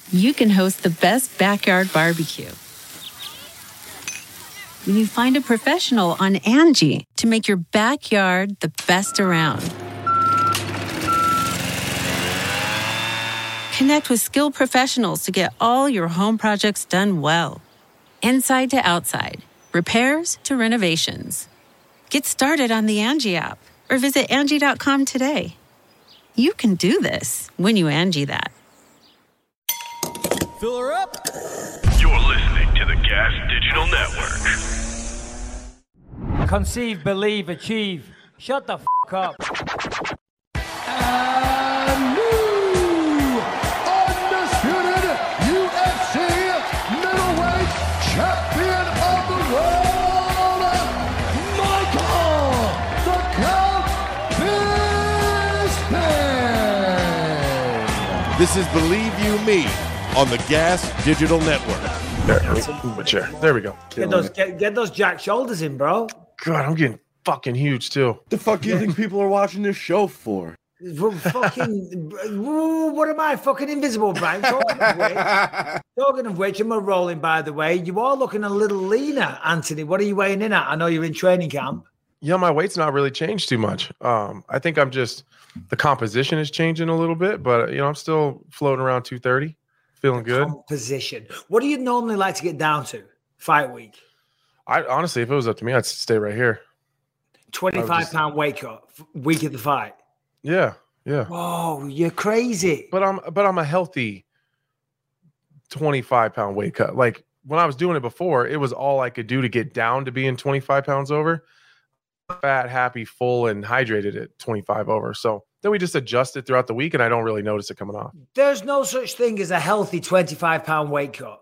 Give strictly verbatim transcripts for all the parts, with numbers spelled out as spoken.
you can host the best backyard barbecue. When you find a professional on Angie to make your backyard the best around. Connect with skilled professionals to get all your home projects done well. Inside to outside, repairs to renovations. Get started on the Angie app or visit Angie dot com today. You can do this when you Angie that. Fill her up. You're listening to the Gas Digital Network. Conceive, believe, achieve. Shut the f*** up. And new undisputed U F C middleweight champion of the world, Michael the Count Bisping. This is Believe You Me on the Gas Digital Network. There, move a chair. There we go. Get those, get, get those jack shoulders in, bro. God, I'm getting fucking huge too. The fuck do you think people are watching this show for? Fucking, ooh, what am I? Fucking invisible, Brian. Talking of which, talking of which, and we're rolling, by the way. You are looking a little leaner, Anthony. What are you weighing in at? I know you're in training camp. Yeah, my weight's not really changed too much. Um, I think I'm just, the composition is changing a little bit, but, you know, I'm still floating around two thirty, feeling good. Composition. What do you normally like to get down to fight week? I honestly, if it was up to me, I'd stay right here. twenty-five just, pound weight cut week of the fight. Yeah, yeah. Whoa, you're crazy. But I'm but I'm a healthy twenty-five pound weight cut. Like when I was doing it before, it was all I could do to get down to being twenty-five pounds over. Fat, happy, full, and hydrated at twenty-five over. So then we just adjust it throughout the week, and I don't really notice it coming off. There's no such thing as a healthy twenty-five pound weight cut.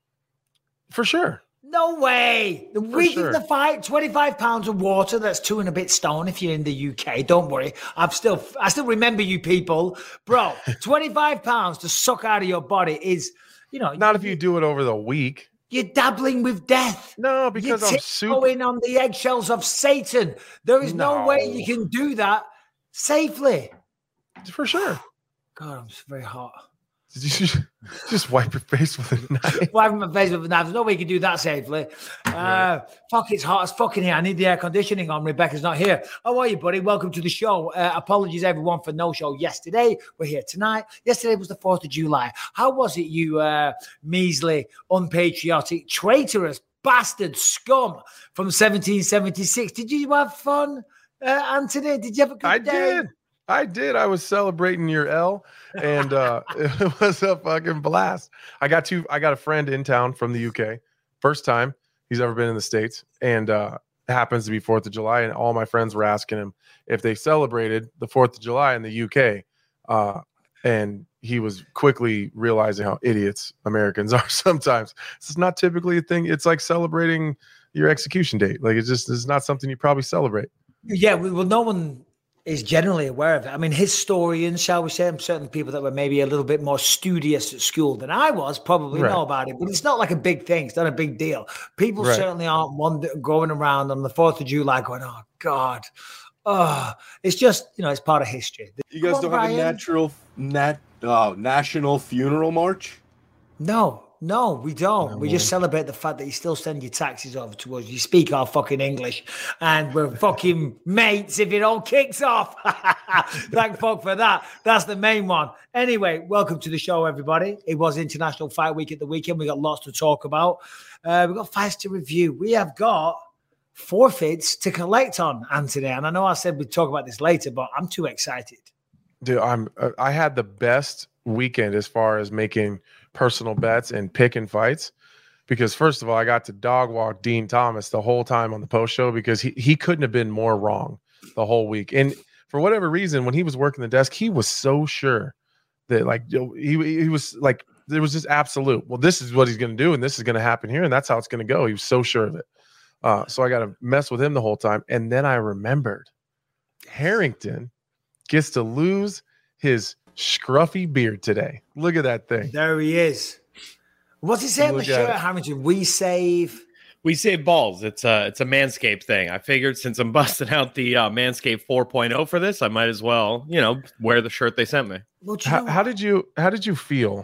For sure. No way. The week sure. of the fight, twenty-five pounds of water. That's two and a bit stone if you're in the U K. Don't worry. I'm still, I still remember you people. Bro, twenty-five pounds to suck out of your body is, you know. Not if you do it over the week. You're dabbling with death. No, because you're I'm super. Going on the eggshells of Satan. There is no. No. way you can do that safely. For sure. God, I'm very hot. Did you just wipe your face with a knife? Wiping my face with a knife. There's no way you can do that safely. Uh, right. Fuck, it's hot as fucking here. I need the air conditioning on. Rebecca's not here. How are you, buddy? Welcome to the show. Uh, apologies, everyone, for no show yesterday. We're here tonight. Yesterday was the fourth of July. How was it, you uh, measly, unpatriotic, traitorous bastard scum from seventeen seventy-six? Did you have fun, uh, Anthony? Did you have a good I day? did. I did. I was celebrating your L, and uh, it was a fucking blast. I got two. I got a friend in town from the U K. First time he's ever been in the States, and uh, it happens to be fourth of July. And all my friends were asking him if they celebrated the fourth of July in the U K. Uh, and he was quickly realizing how idiots Americans are sometimes. It's not typically a thing. It's like celebrating your execution date. Like it's just it's not something you probably celebrate. Yeah, well, no one is generally aware of it. I mean, historians, shall we say, and certain people that were maybe a little bit more studious at school than I was probably right. know about it, but it's not like a big thing. It's not a big deal. People right. certainly aren't wonder, going around on the fourth of July going, oh, God. Oh, it's just, you know, it's part of history. You guys on, don't Brian. have a natural, nat, uh, national funeral march? No. No, we don't. No, we just celebrate the fact that you still send your taxes over to us. You speak our fucking English, and we're fucking mates if it all kicks off. Thank fuck for that. That's the main one. Anyway, welcome to the show, everybody. It was International Fight Week at the weekend. We got lots to talk about. Uh, we've got fights to review. We have got forfeits to collect on, Anthony. And I know I said we'd talk about this later, but I'm too excited. Dude, I'm. Uh, I had the best weekend as far as making personal bets and picking fights, because first of all, I got to dog walk Dean Thomas the whole time on the post show because he, he couldn't have been more wrong the whole week. And for whatever reason, when he was working the desk, he was so sure that like, you know, he, he was like, there was just absolute, well, this is what he's going to do. And this is going to happen here. And that's how it's going to go. He was so sure of it. Uh, so I got to mess with him the whole time. And then I remembered Harrington gets to lose his scruffy beard today. Look at that thing. There he is. What's he saying on the shirt, Hamilton? We save. We save balls. It's a, it's a Manscaped thing. I figured since I'm busting out the uh, Manscaped four point oh for this, I might as well, you know, wear the shirt they sent me. Well, how, how did you, how did you feel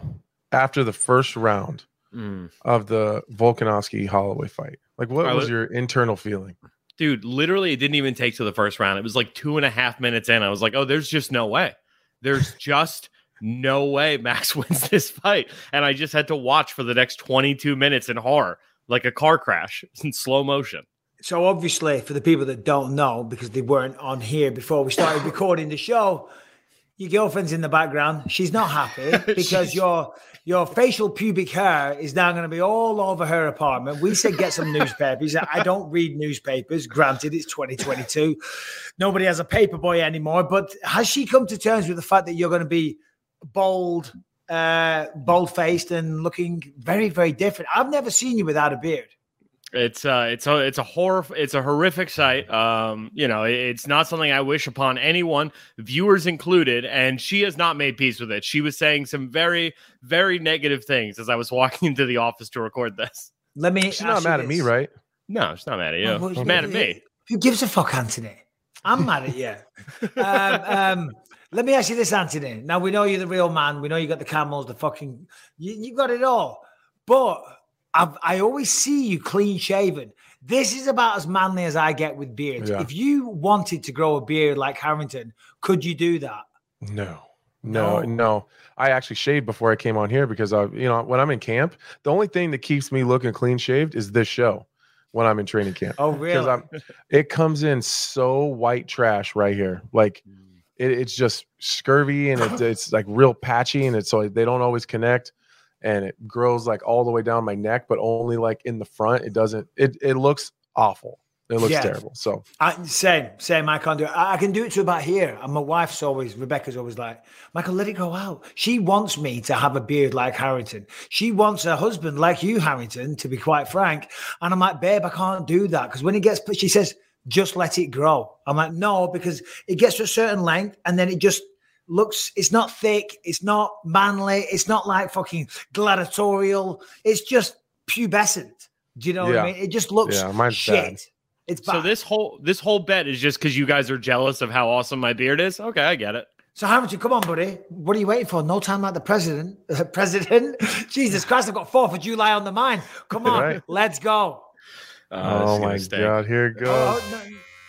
after the first round Mm. of the Volkanovski Holloway fight? Like, what I was was- your internal feeling? Dude, literally, it didn't even take to the first round. It was like two and a half minutes in. I was like, oh, there's just no way. There's just no way Max wins this fight. And I just had to watch for the next twenty-two minutes in horror, like a car crash in slow motion. So obviously, for the people that don't know, because they weren't on here before we started recording the show, your girlfriend's in the background. She's not happy because She's- your your facial pubic hair is now going to be all over her apartment. We said get some newspapers. I don't read newspapers. Granted, it's twenty twenty-two. Nobody has a paper boy anymore. But has she come to terms with the fact that you're going to be bold, uh, bold-faced and looking very, very different? I've never seen you without a beard. It's uh, it's a it's a horror, it's a horrific sight. Um, you know, it- it's not something I wish upon anyone, viewers included. And she has not made peace with it. She was saying some very, very negative things as I was walking into the office to record this. Let me. She's not ask you mad at me, this. right? No, she's not mad at you. Oh, well, She's mad at me. Who gives a fuck, Anthony? I'm mad at you. um, um, let me ask you this, Anthony. Now, we know you're the real man. We know you got the camels, the fucking, you, you got it all. But I've, I always see you clean shaven. This is about as manly as I get with beards. Yeah. If you wanted to grow a beard like Harrington, could you do that? No, no, No. no. I actually shaved before I came on here because I, you know, when I'm in camp, the only thing that keeps me looking clean shaved is this show when I'm in training camp. Oh, Because really? I'm, it comes in so white trash right here. Like it, it's just scurvy and it, it's like real patchy and it's so they don't always connect. And it grows like all the way down my neck, but only like in the front. It doesn't, it, it looks awful. It looks Yeah. terrible. So I, same, same. I can't do it. I, I can do it to about here. And my wife's always, Rebecca's always like, Michael, let it go out. She wants me to have a beard like Harrington. She wants her husband like you, Harrington, to be quite frank. And I'm like, babe, I can't do that. Because when it gets, she says, just let it grow. I'm like, no, because it gets to a certain length and then it just looks, it's not thick. It's not manly. It's not like fucking gladiatorial. It's just pubescent. Do you know what Yeah. I mean? It just looks Yeah, mine's shit. bad. It's bad. So this whole this whole bet is just because you guys are jealous of how awesome my beard is. Okay, I get it. So Harrington, come on, buddy. What are you waiting for? No time like the president. president? Jesus Christ, I've got fourth of July on the mind. Come on, Right. let's go. Uh, this oh is gonna my stink. God, here it goes. Oh,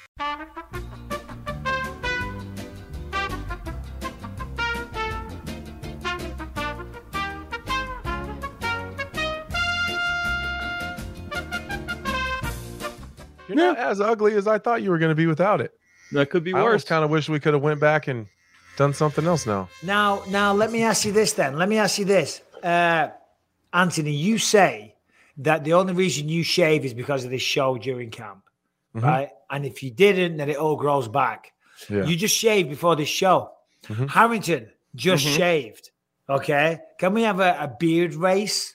no. You're not as ugly as I thought you were going to be without it. That could be I worse. almost kind of wish we could have went back and done something else now. Now, now, let me ask you this then. Let me ask you this. Uh, Anthony, you say that the only reason you shave is because of this show during camp, Mhm. right? And if you didn't, then it all grows back. Yeah. You just shaved before this show. Mhm. Harrington just Mhm. shaved. Okay. Can we have a, a beard race?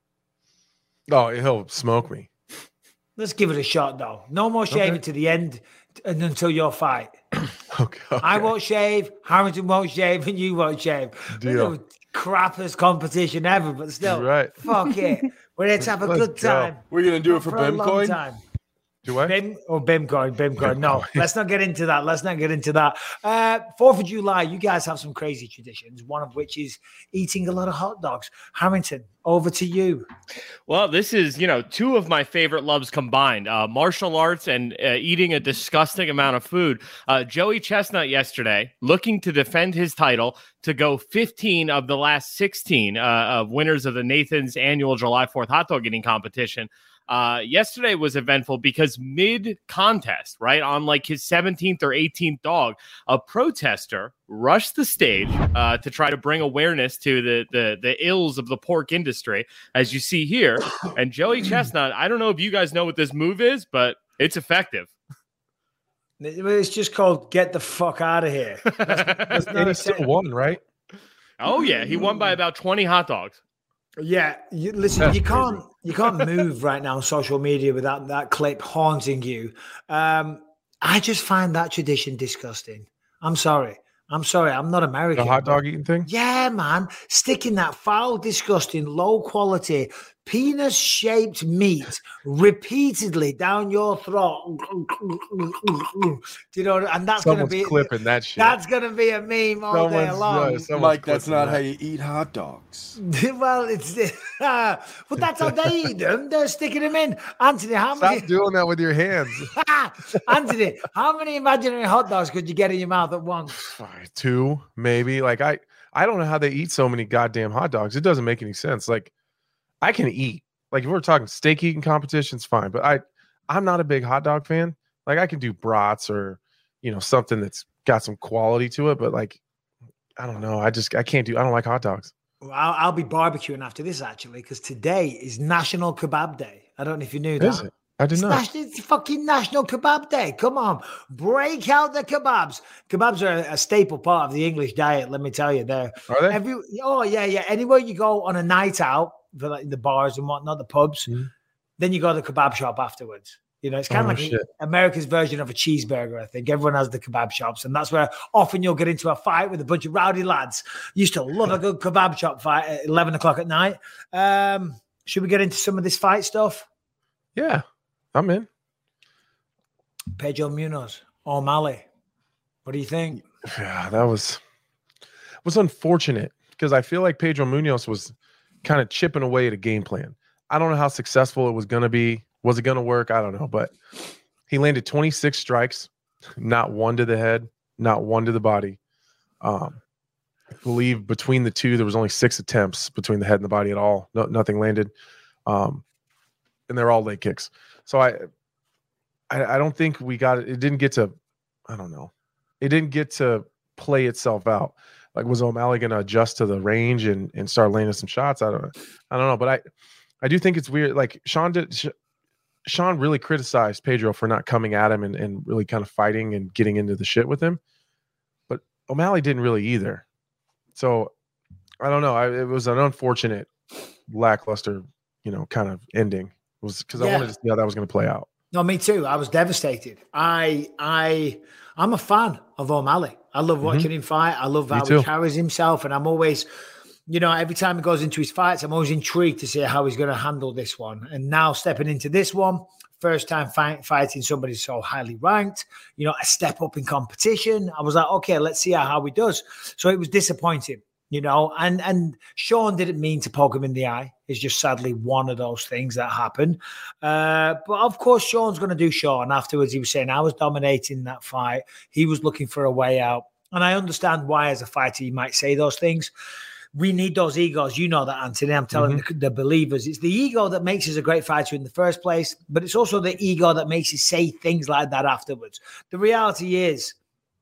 Oh, he'll smoke me. Let's give it a shot, though. No more shaving Okay. to the end and until your fight. Okay. I won't shave, Harrington won't shave, and you won't shave. Deal. The crappiest competition ever, but still, Right. fuck it. We're here to have a Let's good go. time. We're gonna do it for For a long Bimcoin. time. Do I? Bim or Bimcoin, Bimcoin. No, Bimcoin. let's not get into that. Let's not get into that. Uh, Fourth of July, you guys have some crazy traditions. One of which is eating a lot of hot dogs. Harrington, over to you. Well, this is, you know, two of my favorite loves combined, uh, martial arts and uh, eating a disgusting amount of food. Uh, Joey Chestnut yesterday, looking to defend his title, to go fifteen of the last sixteen uh, of winners of the Nathan's annual July fourth hot dog eating competition. Uh, yesterday was eventful because mid contest, right on like his seventeenth or eighteenth dog, a protester rushed the stage uh, to try to bring awareness to the, the the ills of the pork industry, as you see here. And Joey Chestnut, I don't know if you guys know what this move is, but it's effective. It's just called "Get the fuck out of here." That's not And a he still sen- won, right? Oh yeah, he won by about twenty hot dogs. Yeah, you, listen, That's you can't you can't move right now on social media without that clip haunting you. Um, I just find that tradition disgusting. I'm sorry. I'm sorry. I'm not American. The hot but- dog eating thing? Yeah, man. Sticking that foul, disgusting, low quality penis-shaped meat repeatedly down your throat. Do you know? And that's going to Someone's be clipping that shit. That's going to be a meme all day Someone's- long. yeah, someone's Mike, that's clipping not that. how you eat hot dogs. Well, it's well, that's how they eat them. They're sticking them in. Anthony, how Stop many? doing that with your hands. Anthony, how many imaginary hot dogs could you get in your mouth at once? Two, maybe. Like I, I don't know how they eat so many goddamn hot dogs. It doesn't make any sense. Like I can eat. Like if we're talking steak eating competitions, fine. But I, I'm not a big hot dog fan. Like I can do brats or, you know, something that's got some quality to it. But like, I don't know. I just I can't do. I don't like hot dogs. Well, I'll, I'll be barbecuing after this actually because today is National Kebab Day. I don't know if you knew that. Is it? I did It's, not. national, it's fucking National Kebab Day. Come on, break out the kebabs. Kebabs are a staple part of the English diet. Let me tell you, they're Are they? every. Oh yeah, yeah. Anywhere you go on a night out, for like the bars and whatnot, the pubs, Mhm. then you go to the kebab shop afterwards. You know, it's kind Oh, of like shit. America's version of a cheeseburger. I think everyone has the kebab shops, and that's where often you'll get into a fight with a bunch of rowdy lads. Used to love a good kebab shop fight at eleven o'clock at night. Um, should we get into some of this fight stuff? Yeah, I'm in. Pedro Munoz, O'Malley. What do you think? Yeah, that was was unfortunate because I feel like Pedro Munoz was kind of chipping away at a game plan. I don't know how successful it was going to be. Was it going to work? I don't know, but he landed twenty-six strikes, not one to the head, not one to the body. Um, I believe between the two, there was only six attempts between the head and the body at all. No, nothing landed, um, and they're all leg kicks. So I, I, I don't think we got it. It didn't get to, I don't know, it didn't get to play itself out. Like, was O'Malley going to adjust to the range and and start landing some shots? I don't know. I don't know, but I, I do think it's weird. Like Sean did. Sean really criticized Pedro for not coming at him and, and really kind of fighting and getting into the shit with him. But O'Malley didn't really either. So I don't know. I, it was an unfortunate, lackluster, you know, kind of ending. It was because I Yeah. wanted to see how that was going to play out. No, me too. I was devastated. I, I, I'm a fan of O'Malley. I love watching him fight. I love Me how too. he carries himself, and I'm always, you know, every time he goes into his fights, I'm always intrigued to see how he's going to handle this one. And now stepping into this one, first time fight, fighting somebody so highly ranked, you know, a step up in competition. I was like, okay, let's see how, how he does. So it was disappointing, you know, and and Sean didn't mean to poke him in the eye. It's just sadly one of those things that happened. Uh, but of course, Sean's going to do Sean. Afterwards, he was saying, I was dominating that fight. He was looking for a way out. And I understand why, as a fighter, you might say those things. We need those egos. You know that, Anthony. I'm telling Mm-hmm. the, the believers. It's the ego that makes us a great fighter in the first place, but it's also the ego that makes you say things like that afterwards. The reality is,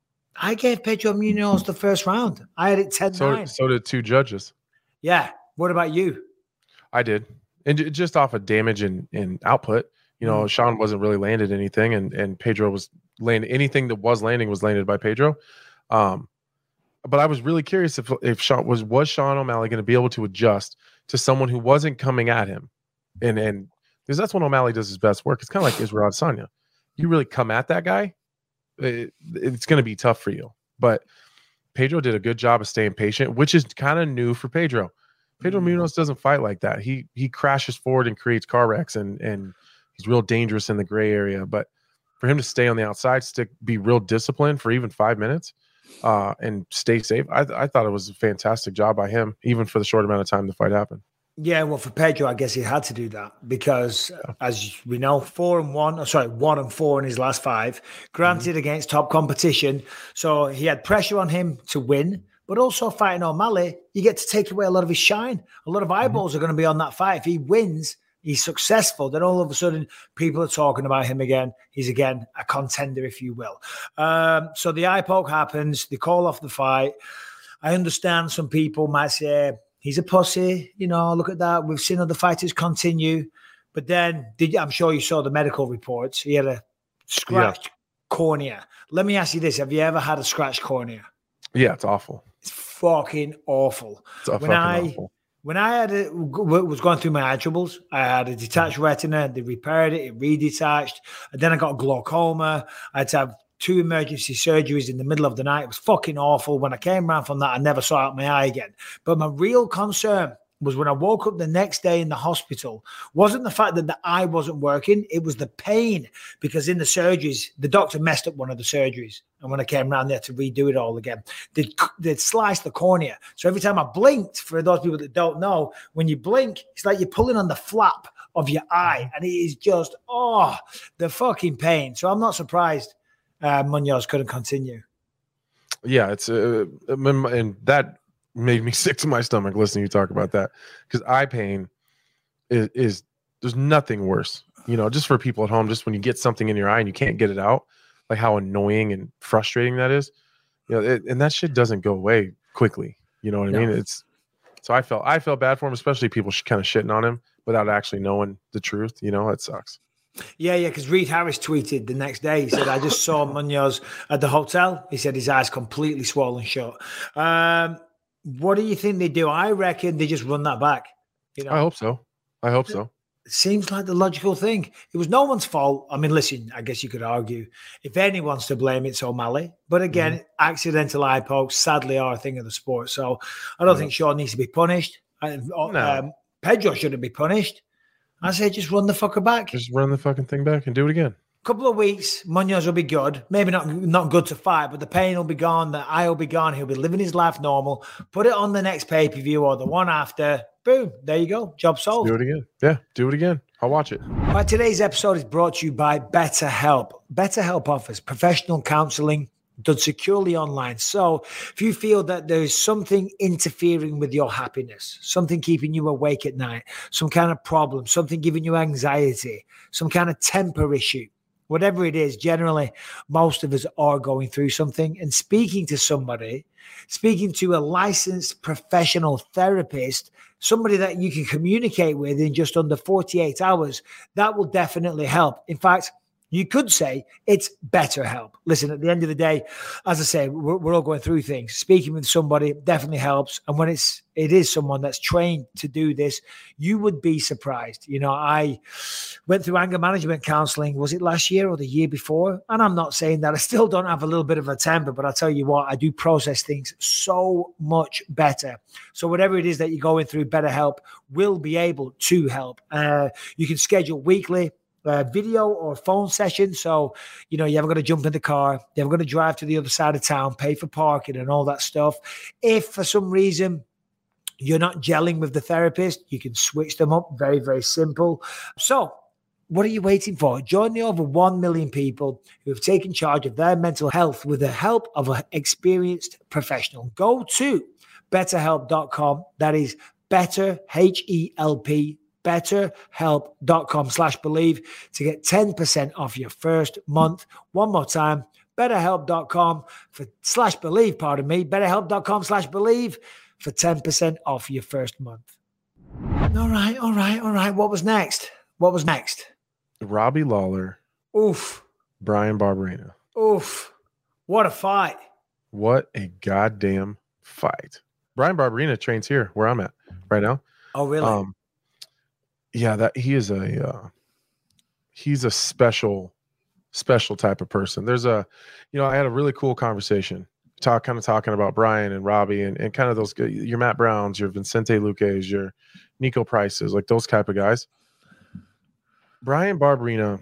I gave Pedro Munoz the first round. I had it ten nine. So so did two judges. Yeah. What about you? I did. And ju- just off of damage and, and output, you know, Mm. Sean wasn't really landed anything, and, and Pedro was landing anything that was landing was landed by Pedro. Um, but I was really curious if if Sean was was Sean O'Malley going to be able to adjust to someone who wasn't coming at him, and and because that's when O'Malley does his best work. It's kind of like Israel Adesanya. You really come at that guy, it, it's going to be tough for you. But Pedro did a good job of staying patient, which is kind of new for Pedro. Pedro Munoz doesn't fight like that. He he crashes forward and creates car wrecks, and and he's real dangerous in the gray area. But for him to stay on the outside, stick, be real disciplined for even five minutes, uh, and stay safe, I I thought it was a fantastic job by him, even for the short amount of time the fight happened. Yeah, well, for Pedro, I guess he had to do that because, as we know, four and one, oh, sorry, one and four in his last five, granted against top competition. So he had pressure on him to win, but also fighting O'Malley, you get to take away a lot of his shine. A lot of eyeballs are going to be on that fight. If he wins, he's successful, then all of a sudden people are talking about him again. He's again a contender, if you will. Um, so the eye poke happens. They call off the fight. I understand some people might say, he's a pussy, you know, look at that. We've seen other fighters continue. But then, did I'm sure you saw the medical reports. He had a scratched cornea. Let me ask you this. Have you ever had a scratched cornea? Yeah, it's awful. It's fucking awful. It's a When fucking I- awful. When I had a, was going through my eye troubles, I had a detached retina. They repaired it. It redetached. And then I got glaucoma. I had to have two emergency surgeries in the middle of the night. It was fucking awful. When I came around from that, I never saw out my eye again. But my real concern was when I woke up the next day in the hospital, wasn't the fact that the eye wasn't working, it was the pain, because in the surgeries, the doctor messed up one of the surgeries. And when I came around there to redo it all again, they'd, they'd sliced the cornea. So every time I blinked, for those people that don't know, when you blink, it's like you're pulling on the flap of your eye. And it is just, oh, the fucking pain. So I'm not surprised uh, Munoz couldn't continue. Yeah, it's uh, and that made me sick to my stomach listening to you talk about that, because eye pain is, is there's nothing worse, you know, just for people at home, just when you get something in your eye and you can't get it out, like how annoying and frustrating that is, you know, it, and that shit doesn't go away quickly. You know what I No. mean? It's so I felt I felt bad for him, especially people sh- kind of shitting on him without actually knowing the truth. You know, it sucks. Yeah, yeah, because Reed Harris tweeted the next day. He said, I just saw Munoz at the hotel. He said his eyes completely swollen shut. Um, what do you think they do? I reckon they just run that back. You know, I hope so. I hope so. it seems like the logical thing. It was no one's fault. I mean, listen, I guess you could argue if anyone's to blame, it's O'Malley. But again, mm-hmm. accidental eye pokes sadly are a thing of the sport. So I don't mm-hmm. think Shaw needs to be punished. And, no. um, Pedro shouldn't be punished. I say just run the fucker back. Just run the fucking thing back and do it again. Couple of weeks, Munoz will be good. Maybe not not good to fight, but the pain will be gone. The eye will be gone. He'll be living his life normal. Put it on the next pay-per-view or the one after. Boom. There you go. Job solved. Do it again. Yeah, do it again. I'll watch it. All right, today's episode is brought to you by BetterHelp. BetterHelp offers professional counseling done securely online. So if you feel that there's something interfering with your happiness, something keeping you awake at night, some kind of problem, something giving you anxiety, some kind of temper issue, whatever it is, generally, most of us are going through something. And speaking to somebody, speaking to a licensed professional therapist, somebody that you can communicate with in just under forty-eight hours, that will definitely help. In fact, you could say it's BetterHelp. Listen, at the end of the day, as I say, we're, we're all going through things. Speaking with somebody definitely helps. And when it's it is someone that's trained to do this, you would be surprised. You know, I went through anger management counseling. Was it last year or the year before? And I'm not saying that I still don't have a little bit of a temper, but I'll tell you what, I do process things so much better. So whatever it is that you're going through, BetterHelp will be able to help. Uh, you can schedule weekly Uh, video or phone session. So, you know, you haven't got to jump in the car. You haven't got to drive to the other side of town, pay for parking and all that stuff. If for some reason you're not gelling with the therapist, you can switch them up. Very, very simple. So what are you waiting for? Join the over one million people who have taken charge of their mental health with the help of an experienced professional. Go to better help dot com. That is better, H E L P, betterhelp.com slash believe to get ten percent off your first month. One more time, betterhelp.com for slash believe, pardon me, betterhelp.com slash believe for ten percent off your first month. All right, all right, all right. What was next? What was next? Robbie Lawler. Oof. Brian Barberena. Oof. What a fight. What a goddamn fight. Brian Barberena trains here where I'm at right now. Oh, really? Um, Yeah, that he is a uh, he's a special, special type of person. There's a, you know, I had a really cool conversation, talk kind of talking about Brian and Robbie and, and kind of those your Matt Browns, your Vicente Luques, your Nico Prices, like those type of guys. Brian Barberena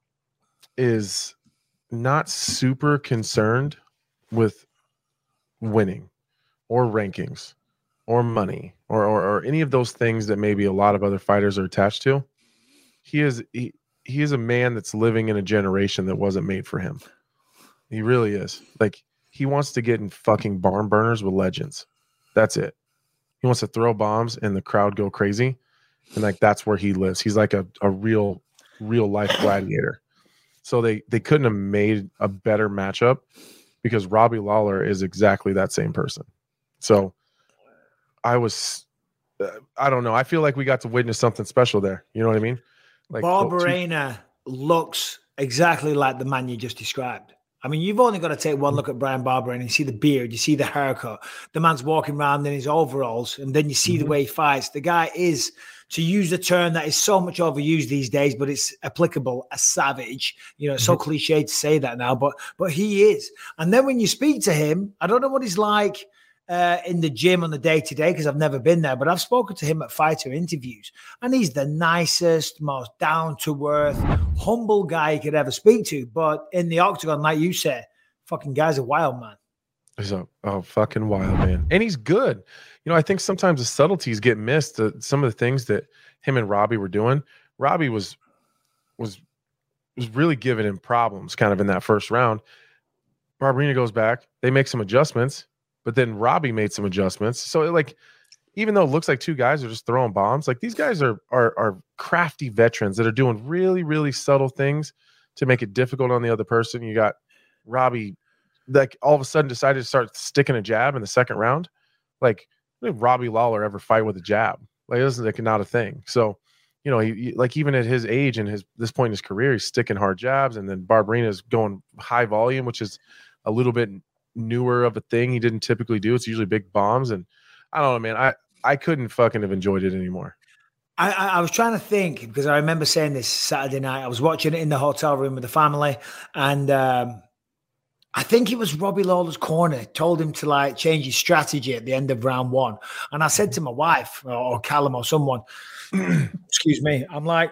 is not super concerned with winning or rankings or money or, or or any of those things that maybe a lot of other fighters are attached to. He is he, he is a man that's living in a generation that wasn't made for him. He really is. Like, he wants to get in fucking barn burners with legends. That's it. He wants to throw bombs and the crowd go crazy. And like, that's where he lives. He's like a, a real, real life gladiator. So they, they couldn't have made a better matchup because Robbie Lawler is exactly that same person. So I was, uh, I don't know. I feel like we got to witness something special there. You know what I mean? Like Barberena looks exactly like the man you just described. I mean, you've only got to take one look at Brian Barberena and you see the beard, you see the haircut. The man's walking around in his overalls, and then you see mm-hmm. the way he fights. The guy is, to use a term that is so much overused these days, but it's applicable, a savage. You know, it's mm-hmm. so cliche to say that now, but but he is. And then when you speak to him, I don't know what he's like uh, in the gym on the day to day because I've never been there, but I've spoken to him at fighter interviews, and he's the nicest, most down to earth, humble guy you could ever speak to. But in the octagon, like you said, fucking guy's a wild man. He's a oh, fucking wild man, and he's good. You know, I think sometimes the subtleties get missed. Uh, some of the things that him and Robbie were doing, Robbie was was was really giving him problems, kind of in that first round. Barberena goes back, they make some adjustments. But then Robbie made some adjustments. So, like, even though it looks like two guys are just throwing bombs, like these guys are are are crafty veterans that are doing really, really subtle things to make it difficult on the other person. You got Robbie, like, all of a sudden decided to start sticking a jab in the second round. Like, when did Robbie Lawler ever fight with a jab? Like, this is like not a thing. So, you know, he, he like even at his age and his this point in his career, he's sticking hard jabs, and then Barberena is going high volume, which is a little bit newer of a thing he didn't typically do. It's usually big bombs, and I don't know, man. I I couldn't fucking have enjoyed it anymore. I, I, I was trying to think because I remember saying this Saturday night. I was watching it in the hotel room with the family, and um, I think it was Robbie Lawler's corner told him to like change his strategy at the end of round one. And I said to my wife or, or Callum or someone, excuse me, I'm like,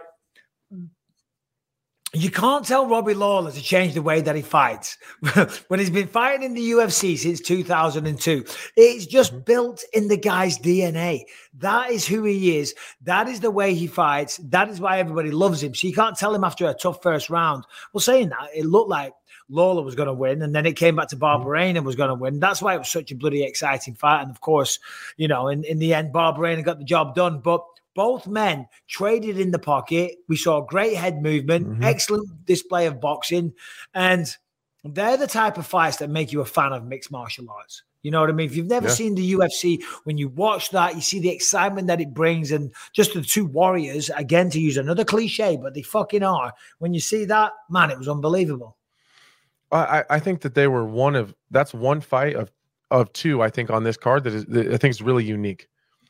you can't tell Robbie Lawler to change the way that he fights when he's been fighting in the U F C since two thousand two. It's just mm-hmm. built in the guy's D N A. That is who he is. That is the way he fights. That is why everybody loves him. So you can't tell him after a tough first round. Well, saying that, it looked like Lawler was going to win, and then it came back to Barberena was going to win. That's why it was such a bloody exciting fight. And of course, you know, in, in the end, Barberena got the job done. But both men traded in the pocket. We saw great head movement, mm-hmm. excellent display of boxing. And they're the type of fights that make you a fan of mixed martial arts. You know what I mean? If you've never yeah. seen the U F C, when you watch that, you see the excitement that it brings, and just the two warriors, again, to use another cliche, but they fucking are. When you see that, man, it was unbelievable. I, I think that they were one of, that's one fight of, of two, I think, on this card that, is, that I think is really unique.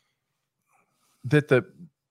That the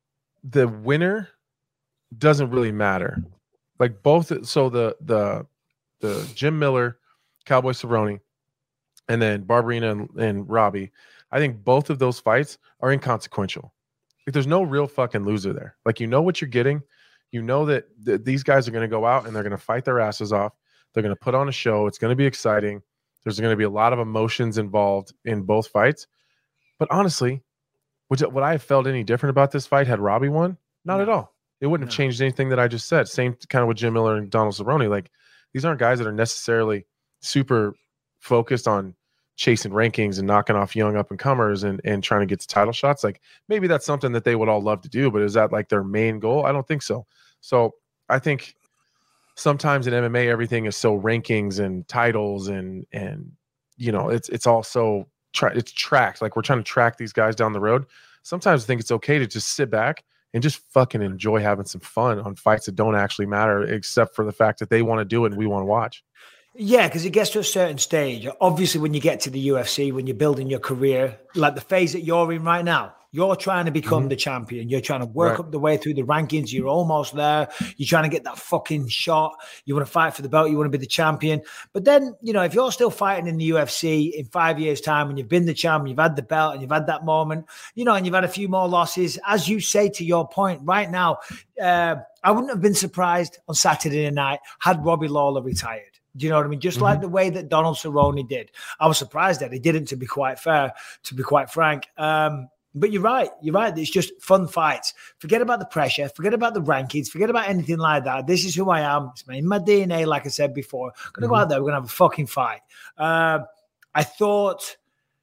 the winner doesn't really matter. Like both, so the the the Jim Miller, Cowboy Cerrone, and then Barberena and, and Robbie, I think both of those fights are inconsequential. Like there's no real fucking loser there. Like you know what you're getting. You know that th- these guys are going to go out and they're going to fight their asses off. They're going to put on a show. It's going to be exciting. There's going to be a lot of emotions involved in both fights. But honestly, Would, would I have felt any different about this fight had Robbie won? Not no. at all. It wouldn't no. have changed anything that I just said. Same kind of with Jim Miller and Donald Cerrone. Like, these aren't guys that are necessarily super focused on chasing rankings and knocking off young up-and-comers and, and trying to get to title shots. Like, maybe that's something that they would all love to do, but is that, like, their main goal? I don't think so. So, I think sometimes in M M A, everything is so rankings and titles and, and you know, it's it's all so – Try, it's tracked. Like we're trying to track these guys down the road. Sometimes I think it's okay to just sit back and just fucking enjoy having some fun on fights that don't actually matter, except for the fact that they want to do it and we want to watch. Yeah, because it gets to a certain stage. Obviously, when you get to the U F C, when you're building your career, like the phase that you're in right now, you're trying to become mm-hmm. the champion. You're trying to work right. up the way through the rankings. You're almost there. You're trying to get that fucking shot. You want to fight for the belt. You want to be the champion. But then, you know, if you're still fighting in the U F C in five years' time and you've been the champion, you've had the belt and you've had that moment, you know, and you've had a few more losses, as you say to your point right now, uh, I wouldn't have been surprised on Saturday night had Robbie Lawler retired. Do you know what I mean? Just mm-hmm. like the way that Donald Cerrone did. I was surprised that he didn't, to be quite fair, to be quite frank. Um, But you're right. You're right. It's just fun fights. Forget about the pressure. Forget about the rankings. Forget about anything like that. This is who I am. It's in my D N A, like I said before. I'm going to mm-hmm. go out there. We're going to have a fucking fight. Uh, I thought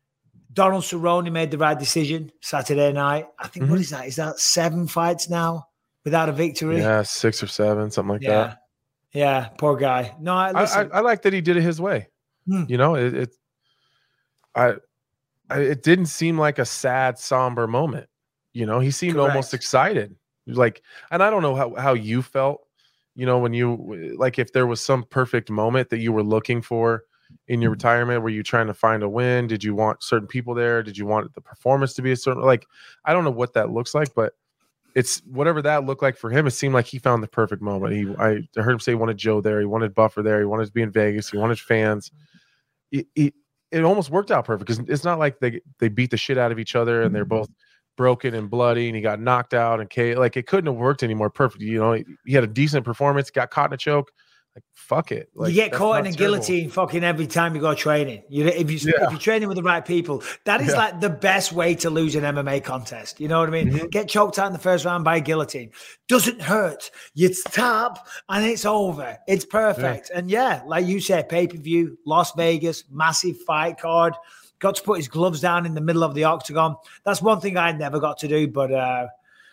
Donald Cerrone made the right decision Saturday night. I think, mm-hmm. what is that? Is that seven fights now without a victory? Yeah, six or seven, something like yeah. that. Yeah, poor guy. No, I, I, I, I like that he did it his way. Hmm. You know, it, it I – it didn't seem like a sad, somber moment. You know, he seemed Correct. almost excited. Like, and I don't know how, how you felt, you know, when you, like, if there was some perfect moment that you were looking for in your retirement, were you trying to find a win? Did you want certain people there? Did you want the performance to be a certain, like, I don't know what that looks like, but it's whatever that looked like for him. It seemed like he found the perfect moment. He, I heard him say he wanted Joe there. He wanted Buffer there. He wanted to be in Vegas. He wanted fans. He, he, it almost worked out perfect because it's not like they they beat the shit out of each other and they're both broken and bloody and he got knocked out and K like it couldn't have worked any more perfect. You know, he, he had a decent performance, got caught in a choke. Like fuck it. Like, you get that's caught in not a terrible. guillotine fucking every time you go training. You if you Yeah. if you're training with the right people, that is Yeah. like the best way to lose an M M A contest. You know what I mean? Mhm. Get choked out in the first round by a guillotine. Doesn't hurt. You tap and it's over. It's perfect. And yeah, like you said, pay-per-view, Las Vegas, massive fight card. Got to put his gloves down in the middle of the octagon. That's one thing I never got to do, but uh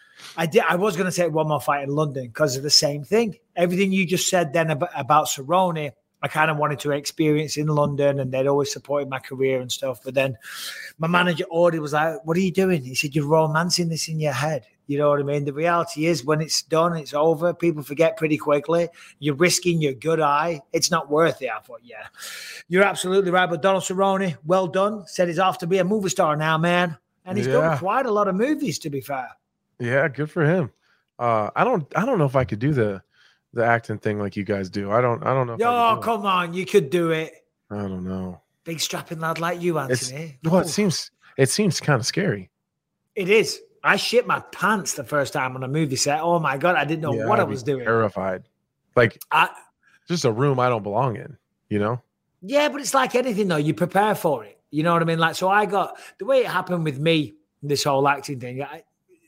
I did. I was going to take one more fight in London because of the same thing. Everything you just said then about, about Cerrone, I kind of wanted to experience in London, and they'd always supported my career and stuff. But then my manager Audie was like, "What are you doing?" He said, "You're romancing this in your head." You know what I mean? The reality is, when it's done, it's over. People forget pretty quickly. You're risking your good eye. It's not worth it. I thought, yeah, you're absolutely right. But Donald Cerrone, well done. Said he's off to be a movie star now, man, and he's Yeah. done quite a lot of movies, to be fair. Yeah, good for him. Uh, I don't I don't know if I could do the the acting thing like you guys do. I don't I don't know. If I Yo, could do come on, you could do it. it. I don't know. Big strapping lad like you, It's Anthony. well, it Oof. seems it seems kind of scary. It is. I shit my pants the first time on a movie set. Oh my god, I didn't know Yeah, what I I'd be was doing. Terrified. Like I, just a room I don't belong in. You know. yeah, but it's like anything though. You prepare for it. You know what I mean? Like, so I got the way it happened with me. This whole acting thing. I,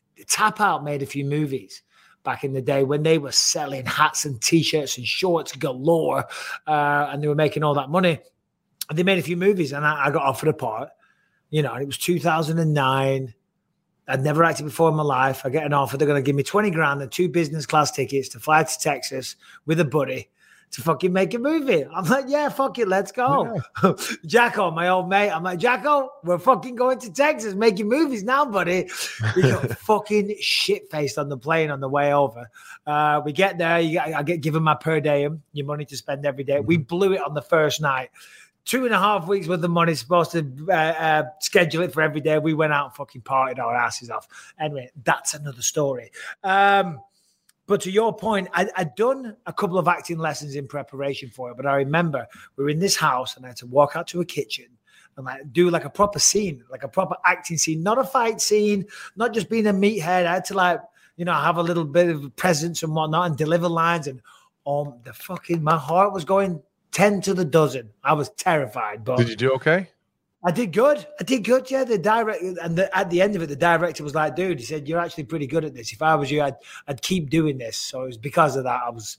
Tap Out made a few movies back in the day when they were selling hats and t-shirts and shorts galore, uh, and they were making all that money. And they made a few movies, and I, I got offered a part. You know, and it was two thousand nine. I'd never acted before in my life. I get an offer. They're going to give me twenty grand and two business class tickets to fly to Texas with a buddy to fucking make a movie. I'm like, yeah, fuck it, let's go. Yeah. Jacko, my old mate, I'm like, Jacko, we're fucking going to Texas making movies now, buddy. We got fucking shit-faced on the plane on the way over. Uh, we get there, you get, I get given my per diem, your money to spend every day. Mm-hmm. We blew it on the first night. Two and a half weeks worth of money, supposed to uh, uh, schedule it for every day. We went out and fucking partied our asses off. Anyway, that's another story. Um, But to your point, I, I'd done a couple of acting lessons in preparation for it. But I remember we were in this house and I had to walk out to a kitchen and like do like a proper scene, like a proper acting scene, not a fight scene, not just being a meathead. I had to like, you know, have a little bit of presence and whatnot and deliver lines. And um, the fucking, my heart was going ten to the dozen. I was terrified. But did you do okay? I did good. I did good. Yeah, the director, and the, at the end of it, the director was like, "Dude," he said, "You're actually pretty good at this. If I was you, I'd I'd keep doing this." So it was because of that. I was,